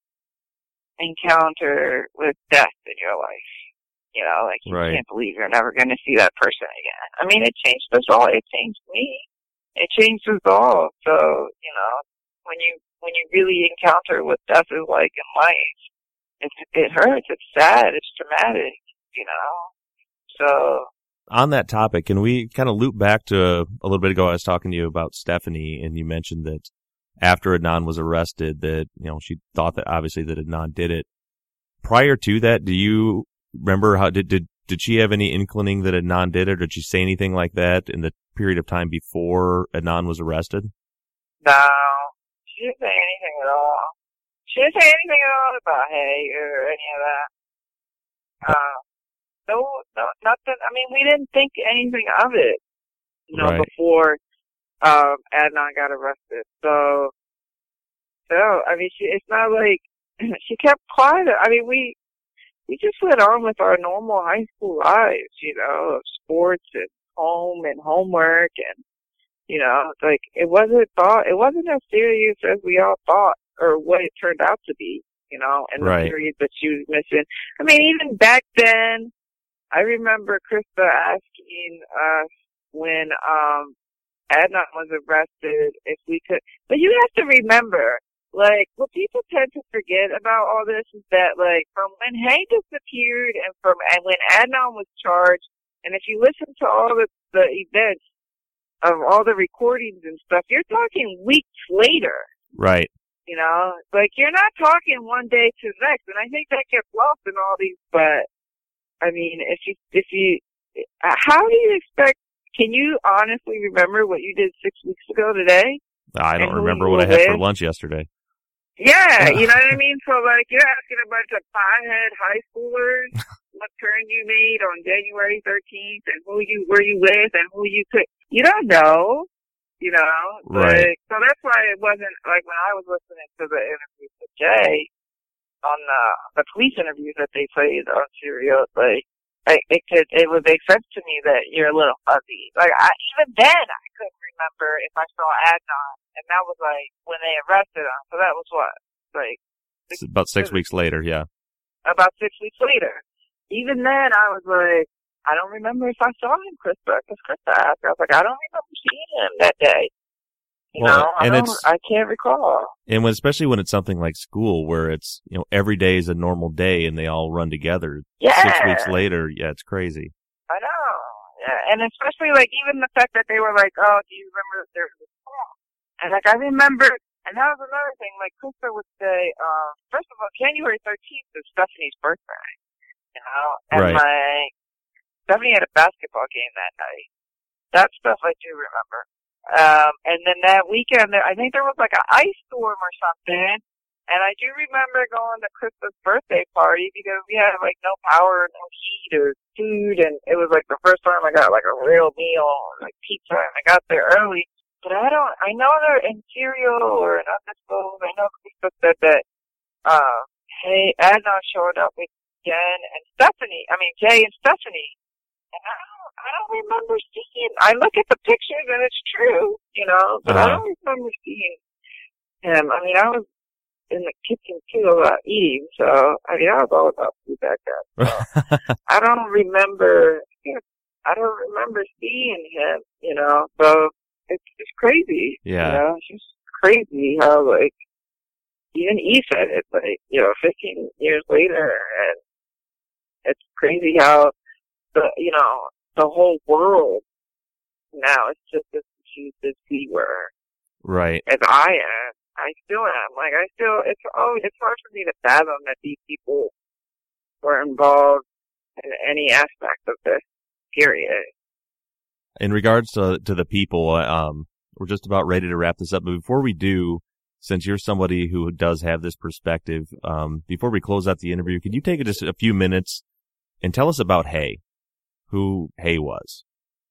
encounter with death in your life. You know, like, you Right. can't believe you're never going to see that person again. I mean, it changed us all. It changed me. It changed us all. So, you know, when you, when you really encounter what death is like in life, it's, it hurts, it's sad, it's traumatic, you know? So, On that topic, can we kind of loop back to a, a little bit ago? I was talking to you about Stephanie, and you mentioned that after Adnan was arrested, that, you know, she thought that obviously that Adnan did it. Prior to that, do you remember how did did did she have any inkling that Adnan did it, or did she say anything like that in the period of time before Adnan was arrested? no, she didn't say anything at all. She didn't say anything at all about Hay or any of that. Uh, no, no, nothing. I mean, we didn't think anything of it, you know, Right. before um, Adnan got arrested. So, so I mean, she, it's not like she kept quiet. I mean, we we just went on with our normal high school lives, you know, of sports and home and homework, and you know, like it wasn't thought. It wasn't as serious as we all thought, or what it turned out to be. You know, in the Right. period that she was missing. I mean, even back then, I remember Krista asking us when um Adnan was arrested, if we could. But you have to remember, like, what people tend to forget about all this is that, like, from when Hay disappeared and from and when Adnan was charged, and if you listen to all the, the events of all the recordings and stuff, you're talking weeks later. Right. You know, like, you're not talking one day to the next, and I think that gets lost in all these, but, I mean, if you, if you, how do you expect, can you honestly remember what you did six weeks ago today? I don't remember what I had with? for lunch yesterday. Yeah, you know what I mean? So, like, you're asking a bunch of pothead high schoolers what turn you made on January thirteenth and who you were you with and who you could, you don't know. You know, right. Like, so that's why it wasn't, like, when I was listening to the interviews with Jay on the, the police interviews that they played on Serial, like, I, it could, it would make sense to me that you're a little fuzzy. Like, I, even then, I couldn't remember if I saw Adnan, and that was, like, when they arrested him, so that was what? Like, six, about six weeks later, yeah. About six weeks later. Even then, I was like, I don't remember if I saw him, Krista, because Krista asked. I was like, I don't remember seeing him that day. You well, know, I, and don't, it's, I can't recall. And when, especially when it's something like school, where it's, you know, every day is a normal day and they all run together. Yeah. Six weeks later, yeah, it's crazy. I know. Yeah, and especially, like, even the fact that they were like, oh, do you remember that there was a song? And, like, I remember, and that was another thing, like, Krista would say, um, first of all, January thirteenth is Stephanie's birthday. You know? And, right. like, Stephanie had a basketball game that night. That stuff I do remember. Um, and then that weekend, I think there was like an ice storm or something. And I do remember going to Krista's birthday party because we had like no power, no heat or food. And it was like the first time I got like a real meal, like pizza. And I got there early. But I don't, I know they're in Serial or in Undisclosed. I know Krista said that, uh, hey, Adnan showed up with Jen and Stephanie. I mean, Jay and Stephanie. And I don't, I don't remember seeing, I look at the pictures and it's true, you know, but uh-huh. I don't remember seeing him. I mean, I was in the kitchen too a lot eating, so, I mean, I was all about food back then. So I don't remember, I don't remember seeing him, you know, so it's just crazy. Yeah. You know, it's just crazy how, like, even he said it, like, you know, fifteen years later, and it's crazy how, the, you know, the whole world now is just as confused as we were. Right. As I am. I still am. Like, I still, it's, oh, it's hard for me to fathom that these people were involved in any aspect of this, period. In regards to, to the people, um, we're just about ready to wrap this up. But before we do, since you're somebody who does have this perspective, um, before we close out the interview, could you take just a few minutes and tell us about Hay? Who Hay was.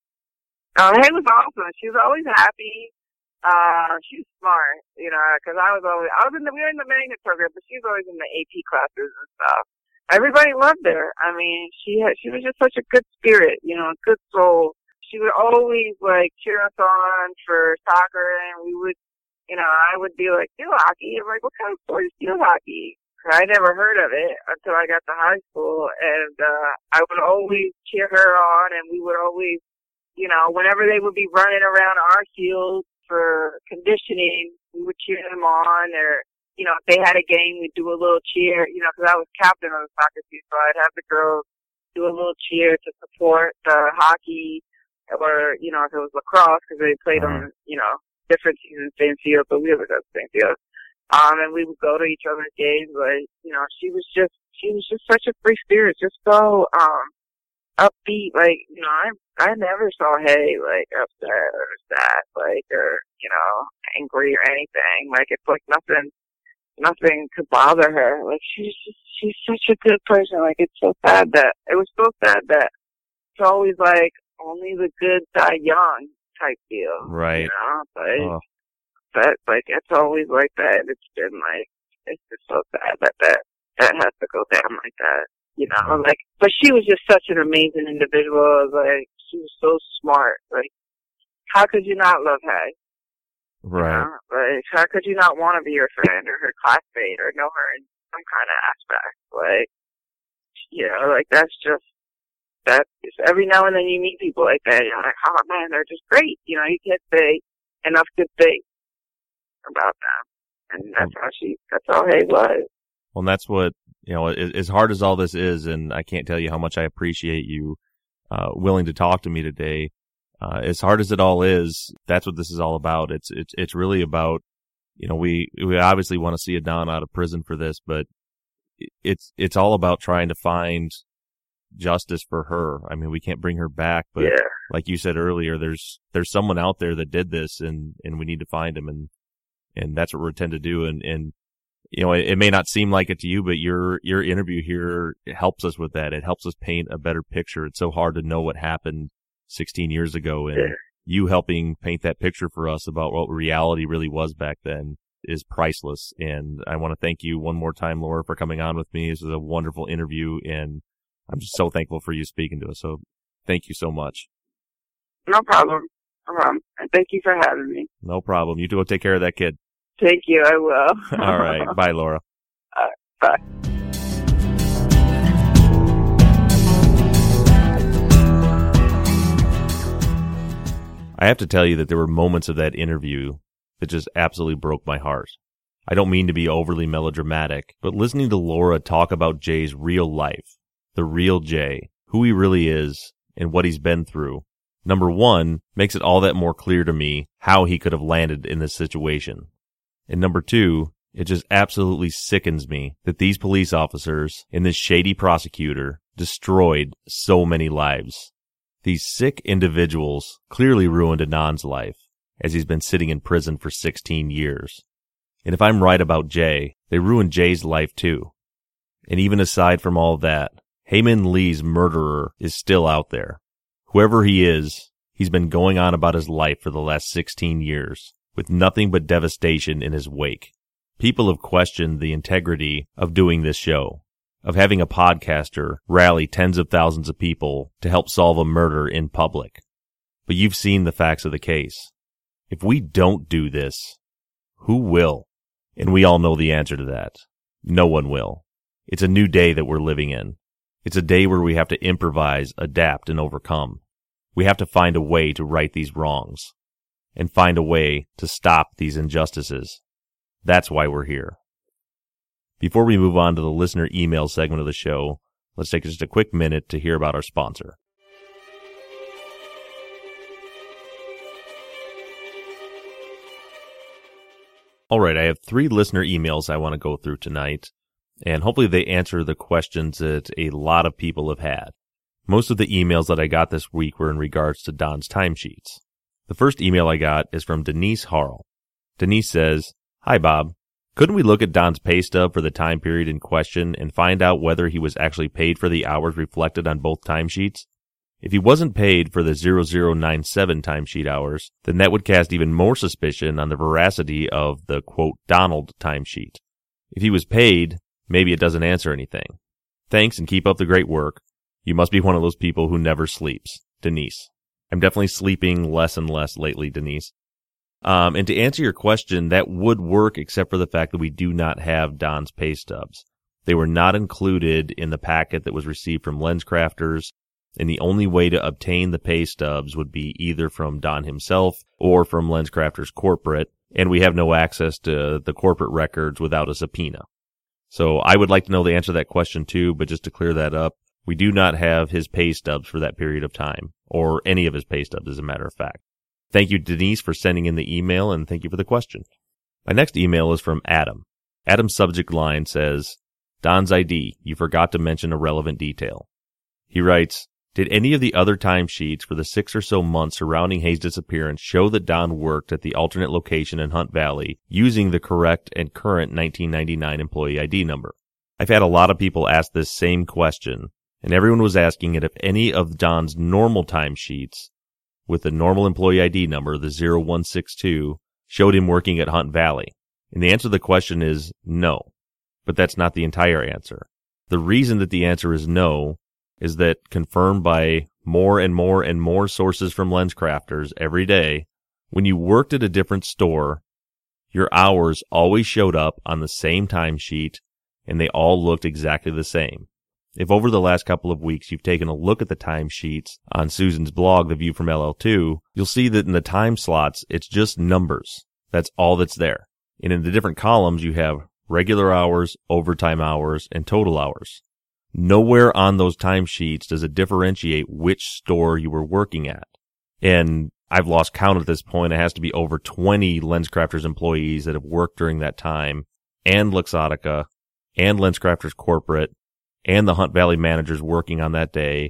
Um, Hay was awesome. She was always happy. Uh, she was smart, you know, because I was always, I was in the, we were in the magnet program, but she was always in the A P classes and stuff. Everybody loved her. I mean, she had, she was just such a good spirit, you know, a good soul. She would always, like, cheer us on for soccer, and we would, you know, I would be like, field hockey. I'm like, what kind of sport is field hockey? I never heard of it until I got to high school, and uh I would always cheer her on, and we would always, you know, whenever they would be running around our field for conditioning, we would cheer them on, or, you know, if they had a game, we'd do a little cheer, you know, because I was captain of the soccer team, so I'd have the girls do a little cheer to support the hockey, or, you know, if it was lacrosse, because they played uh-huh. on, you know, different seasons, same field, but we were the same field. Um, and we would go to each other's games, like, you know, she was just, she was just such a free spirit, just so, um, upbeat, like, you know, I, I never saw Hay, like, upset or sad, like, or, you know, angry or anything, like, it's like nothing, nothing could bother her, like, she's just, she's such a good person, like, it's so sad that, it was so sad that it's always like, only the good die young type deal. Right. You know, but, oh. but, like, it's always like that. It's been, like, it's just so sad that that, that has to go down like that. You know, like, but she was just such an amazing individual. Like, she was so smart. Like, how could you not love Hay? Right. You know? Like, how could you not want to be her friend or her classmate or know her in some kind of aspect? Like, you know, like, that's just, that every now and then you meet people like that. You're like, oh man, they're just great. You know, you can't say enough good things about them. And that's how she, that's how Hay was. Well, and that's what, you know, as hard as all this is, and I can't tell you how much I appreciate you uh, willing to talk to me today. Uh, as hard as it all is, that's what this is all about. It's, it's, it's really about, you know, we, we obviously want to see Adon out of prison for this, but it's, it's all about trying to find justice for her. I mean, we can't bring her back, but yeah. like you said earlier, there's, there's someone out there that did this, and, and we need to find him, and, and that's what we intend to do. And, and, you know, it, it may not seem like it to you, but your, your interview here helps us with that. It helps us paint a better picture. It's so hard to know what happened sixteen years ago, and yeah. you helping paint that picture for us about what reality really was back then is priceless. And I want to thank you one more time, Laura, for coming on with me. This was a wonderful interview, and I'm just so thankful for you speaking to us. So thank you so much. No problem. No problem. And thank you for having me. No problem. You go take care of that kid. Thank you. I will. All right. Bye, Laura. All right. Bye. I have to tell you that there were moments of that interview that just absolutely broke my heart. I don't mean to be overly melodramatic, but listening to Laura talk about Jay's real life, the real Jay, who he really is, and what he's been through, number one, makes it all that more clear to me how he could have landed in this situation. And number two, it just absolutely sickens me that these police officers and this shady prosecutor destroyed so many lives. These sick individuals clearly ruined Adon's life, as he's been sitting in prison for sixteen years. And if I'm right about Jay, they ruined Jay's life too. And even aside from all that, Hae Min Lee's murderer is still out there. Whoever he is, he's been going on about his life for the last sixteen years, with nothing but devastation in his wake. People have questioned the integrity of doing this show, of having a podcaster rally tens of thousands of people to help solve a murder in public. But you've seen the facts of the case. If we don't do this, who will? And we all know the answer to that. No one will. It's a new day that we're living in. It's a day where we have to improvise, adapt, and overcome. We have to find a way to right these wrongs, and find a way to stop these injustices. That's why we're here. Before we move on to the listener email segment of the show, let's take just a quick minute to hear about our sponsor. All right, I have three listener emails I want to go through tonight, and hopefully they answer the questions that a lot of people have had. Most of the emails that I got this week were in regards to Don's timesheets. The first email I got is from Denise Harrell. Denise says, "Hi, Bob. Couldn't we look at Don's pay stub for the time period in question and find out whether he was actually paid for the hours reflected on both timesheets? If he wasn't paid for the zero zero nine seven timesheet hours, then that would cast even more suspicion on the veracity of the, quote, Donald timesheet. If he was paid, maybe it doesn't answer anything. Thanks and keep up the great work. You must be one of those people who never sleeps. Denise." I'm definitely sleeping less and less lately, Denise. Um, and to answer your question, that would work except for the fact that we do not have Don's pay stubs. They were not included in the packet that was received from LensCrafters, and the only way to obtain the pay stubs would be either from Don himself or from LensCrafters corporate, and we have no access to the corporate records without a subpoena. So I would like to know the answer to that question too, but just to clear that up, we do not have his pay stubs for that period of time, or any of his pay stubs as a matter of fact. Thank you, Denise, for sending in the email, and thank you for the question. My next email is from Adam. Adam's subject line says, "Don's I D, you forgot to mention a relevant detail." He writes, "Did any of the other timesheets for the six or so months surrounding Hay's disappearance show that Don worked at the alternate location in Hunt Valley using the correct and current nineteen ninety-nine employee I D number? I've had a lot of people ask this same question, and everyone was asking it if any of Don's normal timesheets with the normal employee I D number, the zero one six two, showed him working at Hunt Valley. And the answer to the question is no. But that's not the entire answer. The reason that the answer is no is that, confirmed by more and more and more sources from LensCrafters every day, when you worked at a different store, your hours always showed up on the same timesheet, and they all looked exactly the same. If over the last couple of weeks you've taken a look at the timesheets on Susan's blog, The View from L L two, you'll see that in the time slots, it's just numbers. That's all that's there. And in the different columns, you have regular hours, overtime hours, and total hours. Nowhere on those timesheets does it differentiate which store you were working at. And I've lost count at this point. It has to be over twenty LensCrafters employees that have worked during that time, and Luxottica, and LensCrafters Corporate, and the Hunt Valley managers working on that day,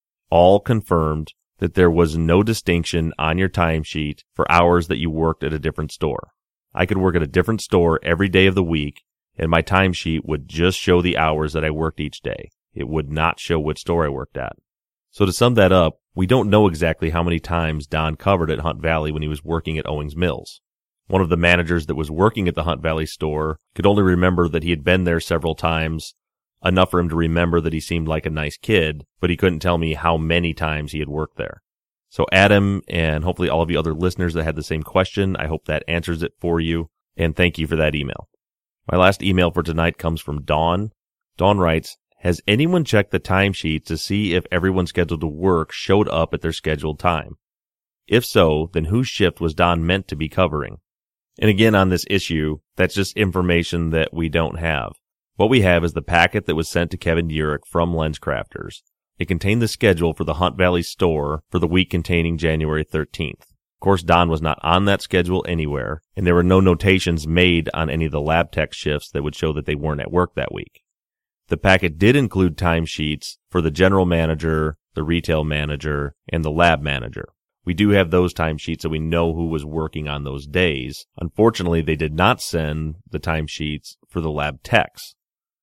all confirmed that there was no distinction on your timesheet for hours that you worked at a different store. I could work at a different store every day of the week, and my timesheet would just show the hours that I worked each day. It would not show which store I worked at. So to sum that up, we don't know exactly how many times Don covered at Hunt Valley when he was working at Owings Mills. One of the managers that was working at the Hunt Valley store could only remember that he had been there several times, enough for him to remember that he seemed like a nice kid, but he couldn't tell me how many times he had worked there. So Adam, and hopefully all of you other listeners that had the same question, I hope that answers it for you, and thank you for that email. My last email for tonight comes from Dawn. Dawn writes, has anyone checked the timesheets to see if everyone scheduled to work showed up at their scheduled time? If so, then whose shift was Don meant to be covering? And again, on this issue, that's just information that we don't have. What we have is the packet that was sent to Kevin Urich from LensCrafters. It contained the schedule for the Hunt Valley store for the week containing January thirteenth. Of course, Don was not on that schedule anywhere, and there were no notations made on any of the lab tech shifts that would show that they weren't at work that week. The packet did include timesheets for the general manager, the retail manager, and the lab manager. We do have those timesheets, so we know who was working on those days. Unfortunately, they did not send the timesheets for the lab techs.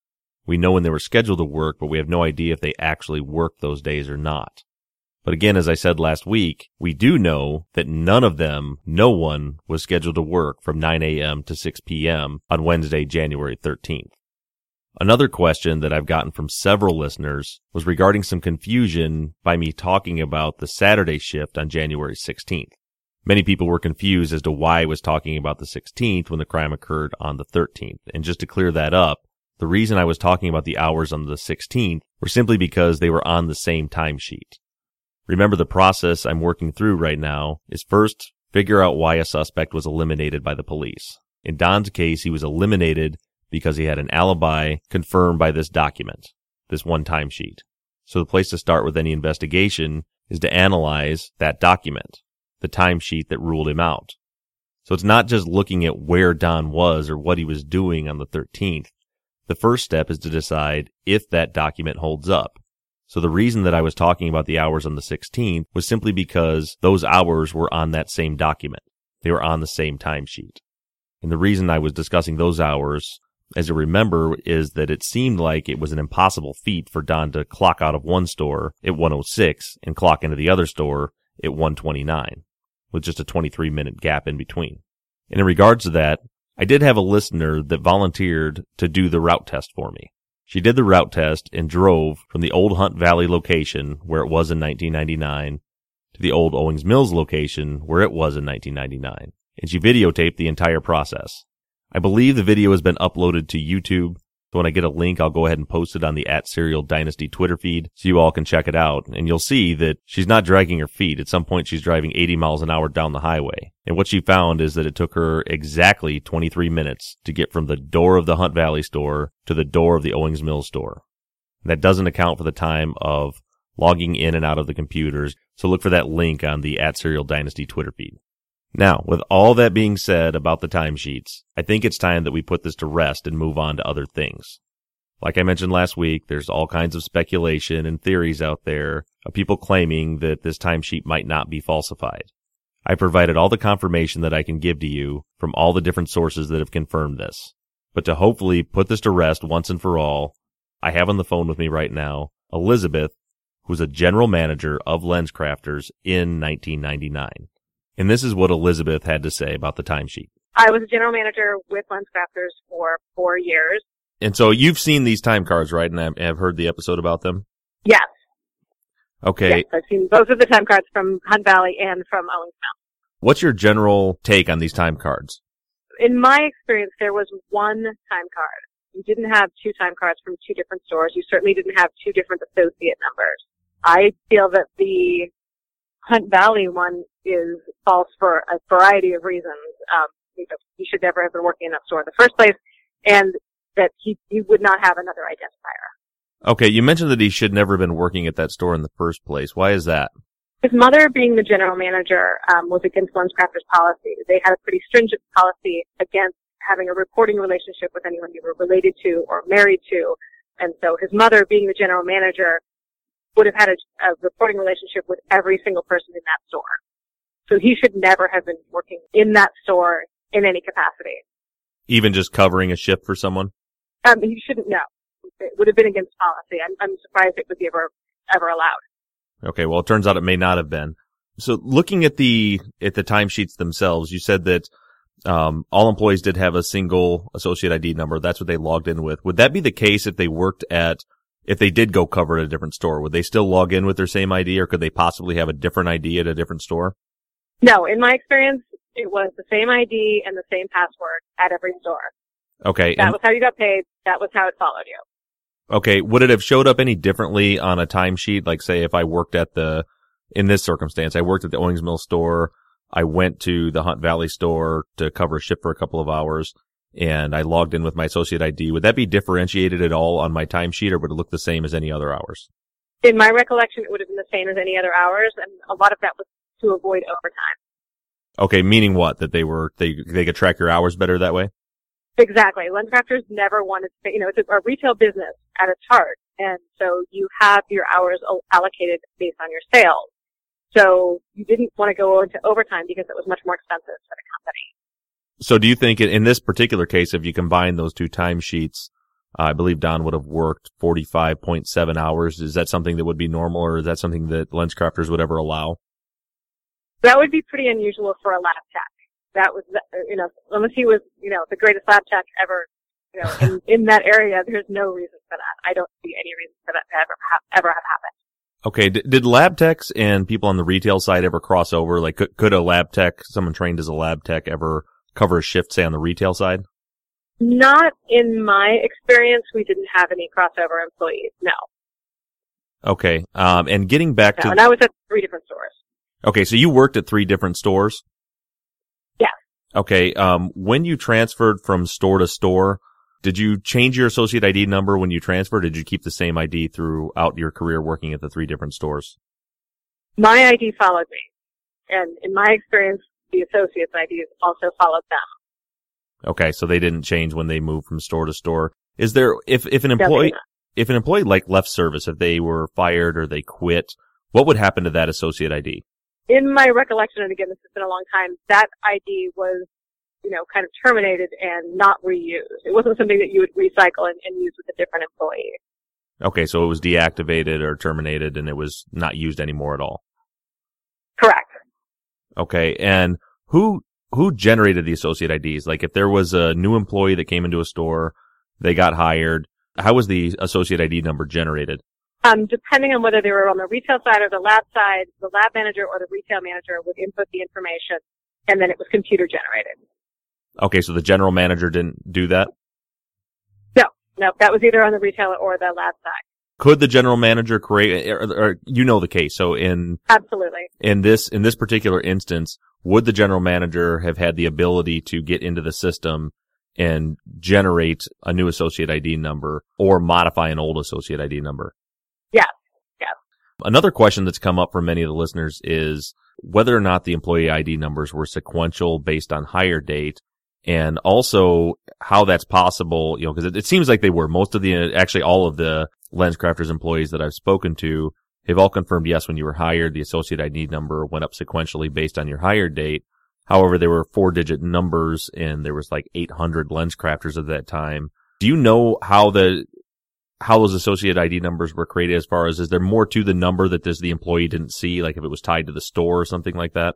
We know when they were scheduled to work, but we have no idea if they actually worked those days or not. But again, as I said last week, we do know that none of them, no one, was scheduled to work from nine a.m. to six p.m. on Wednesday, January thirteenth. Another question that I've gotten from several listeners was regarding some confusion by me talking about the Saturday shift on January sixteenth. Many people were confused as to why I was talking about the sixteenth when the crime occurred on the thirteenth. And just to clear that up, the reason I was talking about the hours on the sixteenth were simply because they were on the same timesheet. Remember, the process I'm working through right now is first figure out why a suspect was eliminated by the police. In Don's case, he was eliminated because he had an alibi confirmed by this document, this one timesheet. So the place to start with any investigation is to analyze that document, the timesheet that ruled him out. So it's not just looking at where Don was or what he was doing on the thirteenth. The first step is to decide if that document holds up. So the reason that I was talking about the hours on the sixteenth was simply because those hours were on that same document. They were on the same timesheet. And the reason I was discussing those hours, as you remember, is that it seemed like it was an impossible feat for Don to clock out of one store at one oh six and clock into the other store at one twenty-nine, with just a twenty-three minute gap in between. And in regards to that, I did have a listener that volunteered to do the route test for me. She did the route test and drove from the old Hunt Valley location, where it was in nineteen ninety-nine, to the old Owings Mills location, where it was in nineteen ninety-nine. And she videotaped the entire process. I believe the video has been uploaded to YouTube, so when I get a link, I'll go ahead and post it on the at Serial Dynasty Twitter feed so you all can check it out. And you'll see that she's not dragging her feet. At some point, she's driving eighty miles an hour down the highway. And what she found is that it took her exactly twenty-three minutes to get from the door of the Hunt Valley store to the door of the Owings Mills store. That doesn't account for the time of logging in and out of the computers, so look for that link on the at Serial Dynasty Twitter feed. Now, with all that being said about the timesheets, I think it's time that we put this to rest and move on to other things. Like I mentioned last week, there's all kinds of speculation and theories out there of people claiming that this timesheet might not be falsified. I provided all the confirmation that I can give to you from all the different sources that have confirmed this. But to hopefully put this to rest once and for all, I have on the phone with me right now Elizabeth, who's a general manager of LensCrafters in nineteen ninety-nine. And this is what Elizabeth had to say about the timesheet. I was a general manager with LensCrafters for four years. And so you've seen these time cards, right? And I've heard the episode about them? Yes. Okay. Yes, I've seen both of the time cards from Hunt Valley and from Owings Mills. What's your general take on these time cards? In my experience, there was one time card You didn't have two time cards from two different stores. You certainly didn't have two different associate numbers. I feel that the Hunt Valley one is false for a variety of reasons. Um, he should never have been working in that store in the first place, and that he, he would not have another identifier. Okay, you mentioned that he should never have been working at that store in the first place. Why is that? His mother, being the general manager, um, was against LensCrafters policy. They had a pretty stringent policy against having a reporting relationship with anyone you were related to or married to, and so his mother, being the general manager, would have had a, a reporting relationship with every single person in that store. So he should never have been working in that store in any capacity. Even just covering a shift for someone? Um, he shouldn't know. It would have been against policy. I'm, I'm surprised it would be ever, ever allowed. Okay, well, it turns out it may not have been. So looking at the, at the timesheets themselves, you said that, um, all employees did have a single associate I D number. That's what they logged in with. Would that be the case if they worked at, if they did go cover at a different store? Would they still log in with their same I D, or could they possibly have a different I D at a different store? No, in my experience, it was the same I D and the same password at every store. Okay. That and, was how you got paid. That was how it followed you. Okay. Would it have showed up any differently on a timesheet? Like, say, if I worked at the, in this circumstance, I worked at the Owings Mill store, I went to the Hunt Valley store to cover a shift for a couple of hours, and I logged in with my associate I D. Would that be differentiated at all on my timesheet, or would it look the same as any other hours? In my recollection, it would have been the same as any other hours, and a lot of that was to avoid overtime. Okay, meaning what? That they were, they, they could track your hours better that way? Exactly. LensCrafters never wanted to, you know, it's a, a retail business at its heart, and so you have your hours allocated based on your sales. So you didn't want to go into overtime because it was much more expensive for the company. So do you think in this particular case, if you combine those two timesheets, uh, I believe Don would have worked forty-five point seven hours. Is that something that would be normal, or is that something that LensCrafters would ever allow? That would be pretty unusual for a lab tech. That was, you know, unless he was, you know, the greatest lab tech ever, you know, in, in that area, there's no reason for that. I don't see any reason for that to ever have, ever have happened. Okay, D- did lab techs and people on the retail side ever cross over? Like, could, could a lab tech, someone trained as a lab tech, ever cover a shift, say, on the retail side? Not in my experience. We didn't have any crossover employees, no. Okay, um, and getting back No, to... and I was at three different stores. Okay, so you worked at three different stores? Yeah. Okay, um, when you transferred from store to store, did you change your associate I D number when you transferred, or did you keep the same I D throughout your career working at the three different stores? My I D followed me. And in my experience, the associate's I Ds also followed them. Okay, so they didn't change when they moved from store to store. Is there, if, if an employee, if an employee like left service, if they were fired or they quit, what would happen to that associate I D? In my recollection, and again, this has been a long time, that I D was, you know, kind of terminated and not reused. It wasn't something that you would recycle and, and use with a different employee. Okay, so it was deactivated or terminated and it was not used anymore at all. Correct. Okay, and who, who generated the associate I Ds? Like if there was a new employee that came into a store, they got hired, how was the associate I D number generated? Um, depending on whether they were on the retail side or the lab side, the lab manager or the retail manager would input the information, and then it was computer generated. Okay, so the general manager didn't do that? No, no, that was either on the retail or the lab side. Could the general manager create, or, or you know the case, so in... Absolutely. In this, in this particular instance, would the general manager have had the ability to get into the system and generate a new associate I D number or modify an old associate I D number? Yes, yes. Another question that's come up from many of the listeners is whether or not the employee I D numbers were sequential based on hire date, and also how that's possible, you know, because it, it seems like they were. Most of the, actually all of the LensCrafters employees that I've spoken to have all confirmed, yes, when you were hired, the associate I D number went up sequentially based on your hire date. However, there were four-digit numbers, and there was like eight hundred LensCrafters at that time. Do you know how the how those associate I D numbers were created, as far as, is there more to the number that this, the employee didn't see, like if it was tied to the store or something like that?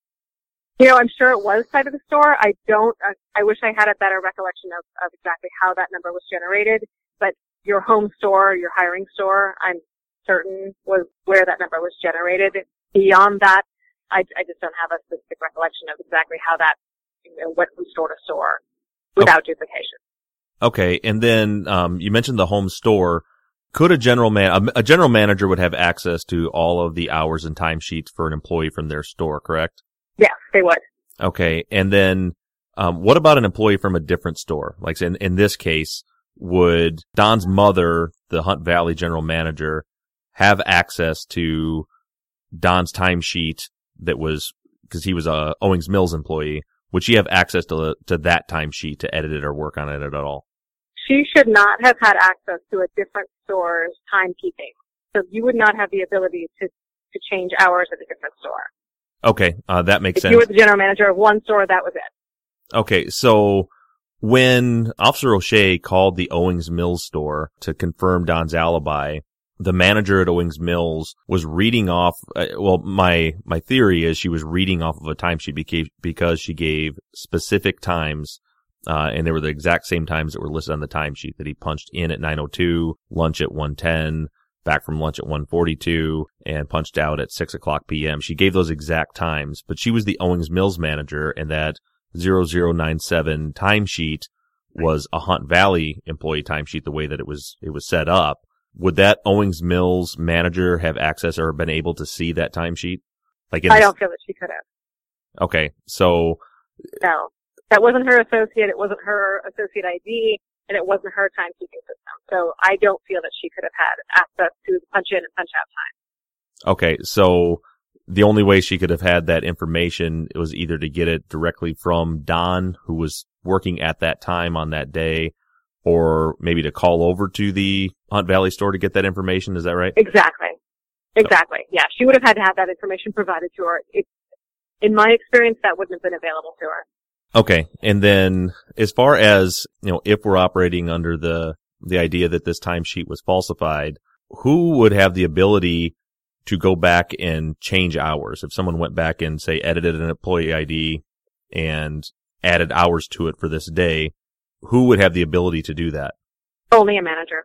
You know, I'm sure it was tied to the store. I don't, I, I wish I had a better recollection of, of exactly how that number was generated, but your home store, your hiring store, I'm certain was where that number was generated. Beyond that, I, I just don't have a specific recollection of exactly how that, you know, went from store to store without okay. duplication. Okay, and then um, you mentioned the home store. Could a general man a, a general manager would have access to all of the hours and timesheets for an employee from their store, correct? Yes, they would. Okay, and then um, what about an employee from a different store? Like in in this case, would Don's mother, the Hunt Valley general manager, have access to Don's timesheet that was, because he was a Owings Mills employee, would she have access to to that timesheet to edit it or work on it at all? She should not have had access to a different store's timekeeping. So you would not have the ability to, to change hours at a different store. Okay, uh, that makes if sense. If you were the general manager of one store, that was it. Okay, so when Officer O'Shea called the Owings Mills store to confirm Don's alibi, the manager at Owings Mills was reading off, uh, well, my, my theory is she was reading off of a timesheet beca- because she gave specific times, uh, and they were the exact same times that were listed on the timesheet, that he punched in at nine oh two, lunch at one ten, back from lunch at one forty-two, and punched out at six o'clock p.m. She gave those exact times, but she was the Owings Mills manager, and that zero zero nine seven timesheet was a Hunt Valley employee timesheet the way that it was, it was set up. Would that Owings Mills manager have access or been able to see that timesheet? Like, in I the... don't feel that she could have. Okay, so no, that wasn't her associate. It wasn't her associate I D, and it wasn't her timekeeping system. So I don't feel that she could have had access to the punch in and punch out time. Okay, so the only way she could have had that information was either to get it directly from Don, who was working at that time on that day, or maybe to call over to the Hunt Valley store to get that information. Is that right? Exactly. Exactly. Yeah, she would have had to have that information provided to her. It, in my experience, that wouldn't have been available to her. Okay. And then as far as, you know, if we're operating under the, the idea that this timesheet was falsified, who would have the ability to go back and change hours? If someone went back and, say, edited an employee I D and added hours to it for this day, who would have the ability to do that? Only a manager.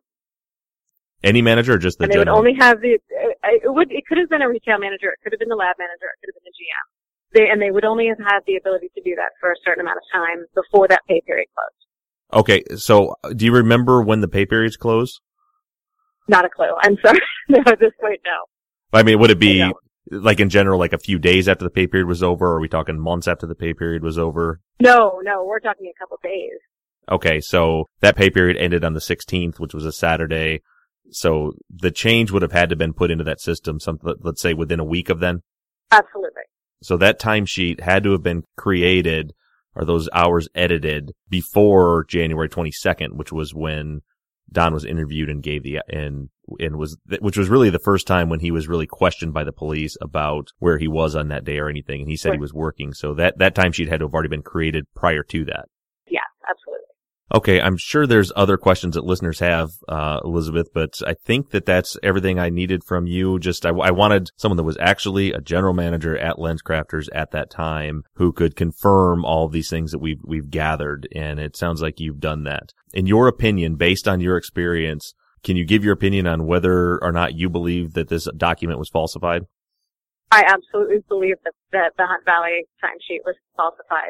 Any manager or just the and they general? would only have the, it would, it could have been a retail manager, it could have been the lab manager, it could have been the G M. They, and they would only have had the ability to do that for a certain amount of time before that pay period closed. Okay, so do you remember when the pay periods close? Not a clue. I'm sorry. No, at this point, no. I mean, would it be, like in general, like a few days after the pay period was over, or are we talking months after the pay period was over? No, no, we're talking a couple days. Okay, so that pay period ended on the sixteenth, which was a Saturday. So the change would have had to have been put into that system, some, let's say within a week of then? Absolutely. So that timesheet had to have been created, or those hours edited, before January twenty-second, which was when Don was interviewed and gave the, and, and was, which was really the first time when he was really questioned by the police about where he was on that day or anything, and he said right. he was working. So that, that timesheet had to have already been created prior to that. Yes, absolutely. Okay, I'm sure there's other questions that listeners have, uh, Elizabeth, but I think that that's everything I needed from you. Just, I, I wanted someone that was actually a general manager at LensCrafters at that time who could confirm all of these things that we've, we've gathered, and it sounds like you've done that. In your opinion, based on your experience, can you give your opinion on whether or not you believe that this document was falsified? I absolutely believe that, that the Hunt Valley timesheet was falsified.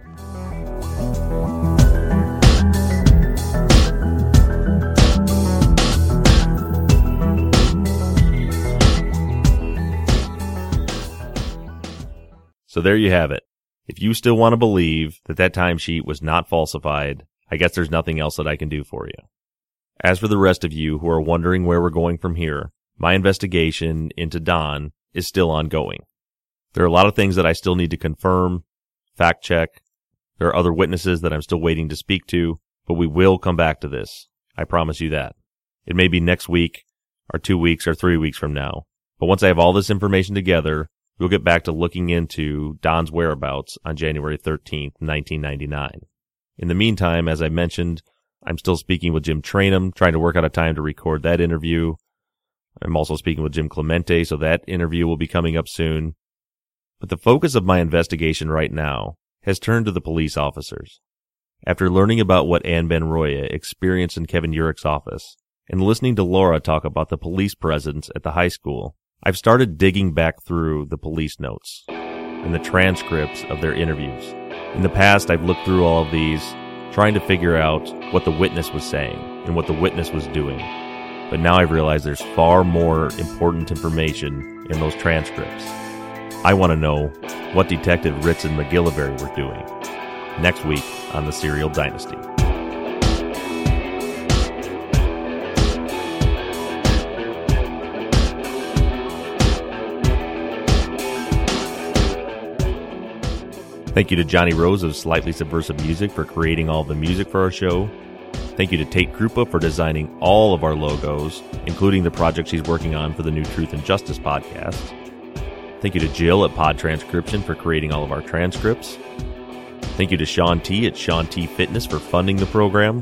So there you have it. If you still want to believe that that timesheet was not falsified, I guess there's nothing else that I can do for you. As for the rest of you who are wondering where we're going from here, my investigation into Don is still ongoing. There are a lot of things that I still need to confirm, fact check. There are other witnesses that I'm still waiting to speak to, but we will come back to this. I promise you that. It may be next week, or two weeks, or three weeks from now. But once I have all this information together, we'll get back to looking into Don's whereabouts on January thirteenth, nineteen ninety-nine. In the meantime, as I mentioned, I'm still speaking with Jim Trainum, trying to work out a time to record that interview. I'm also speaking with Jim Clemente, so that interview will be coming up soon. But the focus of my investigation right now has turned to the police officers. After learning about what Ann Benroya experienced in Kevin Urich's office, and listening to Laura talk about the police presence at the high school, I've started digging back through the police notes and the transcripts of their interviews. In the past, I've looked through all of these, trying to figure out what the witness was saying and what the witness was doing. But now I've realized there's far more important information in those transcripts. I want to know what Detective Ritz and McGillivray were doing. Next week on the Serial Dynasty. Thank you to Johnny Rose of Slightly Subversive Music for creating all the music for our show. Thank you to Tate Krupa for designing all of our logos, including the project she's working on for the new Truth and Justice podcast. Thank you to Jill at Pod Transcription for creating all of our transcripts. Thank you to Sean T at Sean T Fitness for funding the program.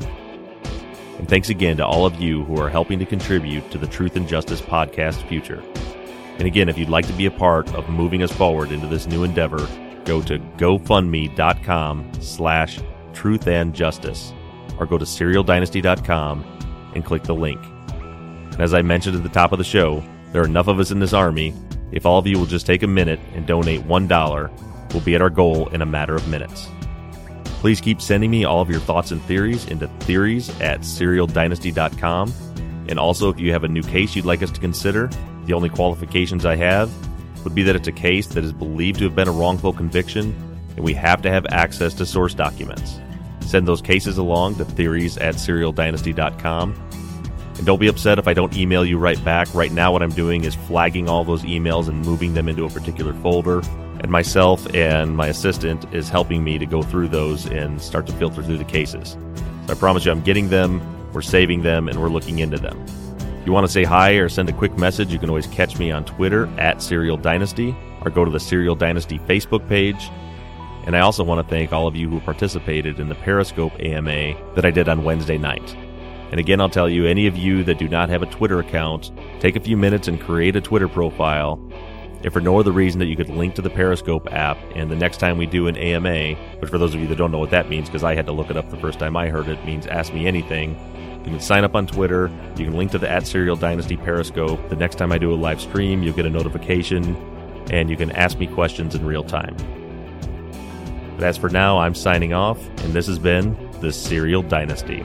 And thanks again to all of you who are helping to contribute to the Truth and Justice podcast future. And again, if you'd like to be a part of moving us forward into this new endeavor, go to gofundme.com slash truth and justice or go to serial dynasty dot com and click the link. And as I mentioned at the top of the show, there are enough of us in this army. If all of you will just take a minute and donate one dollar, we'll be at our goal in a matter of minutes. Please keep sending me all of your thoughts and theories into theories at serial dynasty dot com. And also, if you have a new case you'd like us to consider, the only qualifications I have would be that it's a case that is believed to have been a wrongful conviction, and we have to have access to source documents. Send those cases along to theories at serial dynasty dot com. And don't be upset if I don't email you right back. Right now what I'm doing is flagging all those emails and moving them into a particular folder. And myself and my assistant is helping me to go through those and start to filter through the cases. So I promise you I'm getting them, we're saving them, and we're looking into them. If you want to say hi or send a quick message, you can always catch me on Twitter at Serial Dynasty or go to the Serial Dynasty Facebook page. And I also want to thank all of you who participated in the Periscope A M A that I did on Wednesday night. And again, I'll tell you, any of you that do not have a Twitter account, take a few minutes and create a Twitter profile, if for no other reason that you could link to the Periscope app, and the next time we do an A M A, which for those of you that don't know what that means, because I had to look it up the first time I heard it, means Ask Me Anything. You can sign up on Twitter, you can link to the at Serial Dynasty Periscope. The next time I do a live stream, you'll get a notification, and you can ask me questions in real time. But as for now, I'm signing off, and this has been the Serial Dynasty.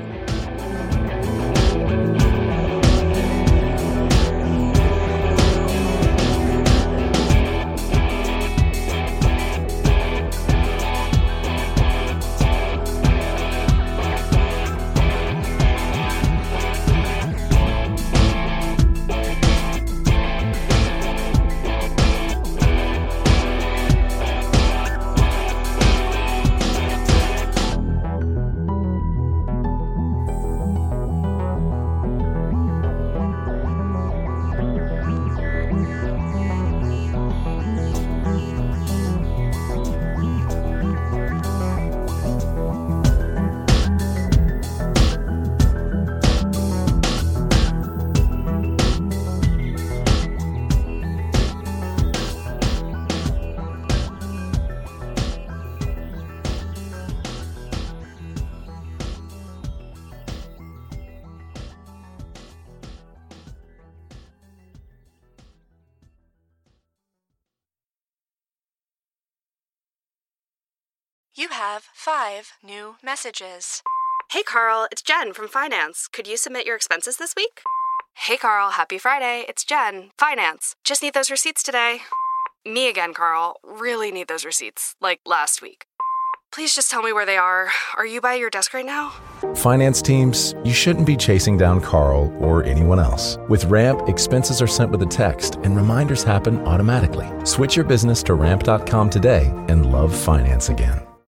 You have five new messages. Hey Carl, it's Jen from Finance. Could you submit your expenses this week? Hey Carl, happy Friday. It's Jen, Finance. Just need those receipts today. Me again, Carl. Really need those receipts, like last week. Please just tell me where they are. Are you by your desk right now? Finance teams, you shouldn't be chasing down Carl or anyone else. With Ramp, expenses are sent with a text and reminders happen automatically. Switch your business to ramp dot com today and love finance again.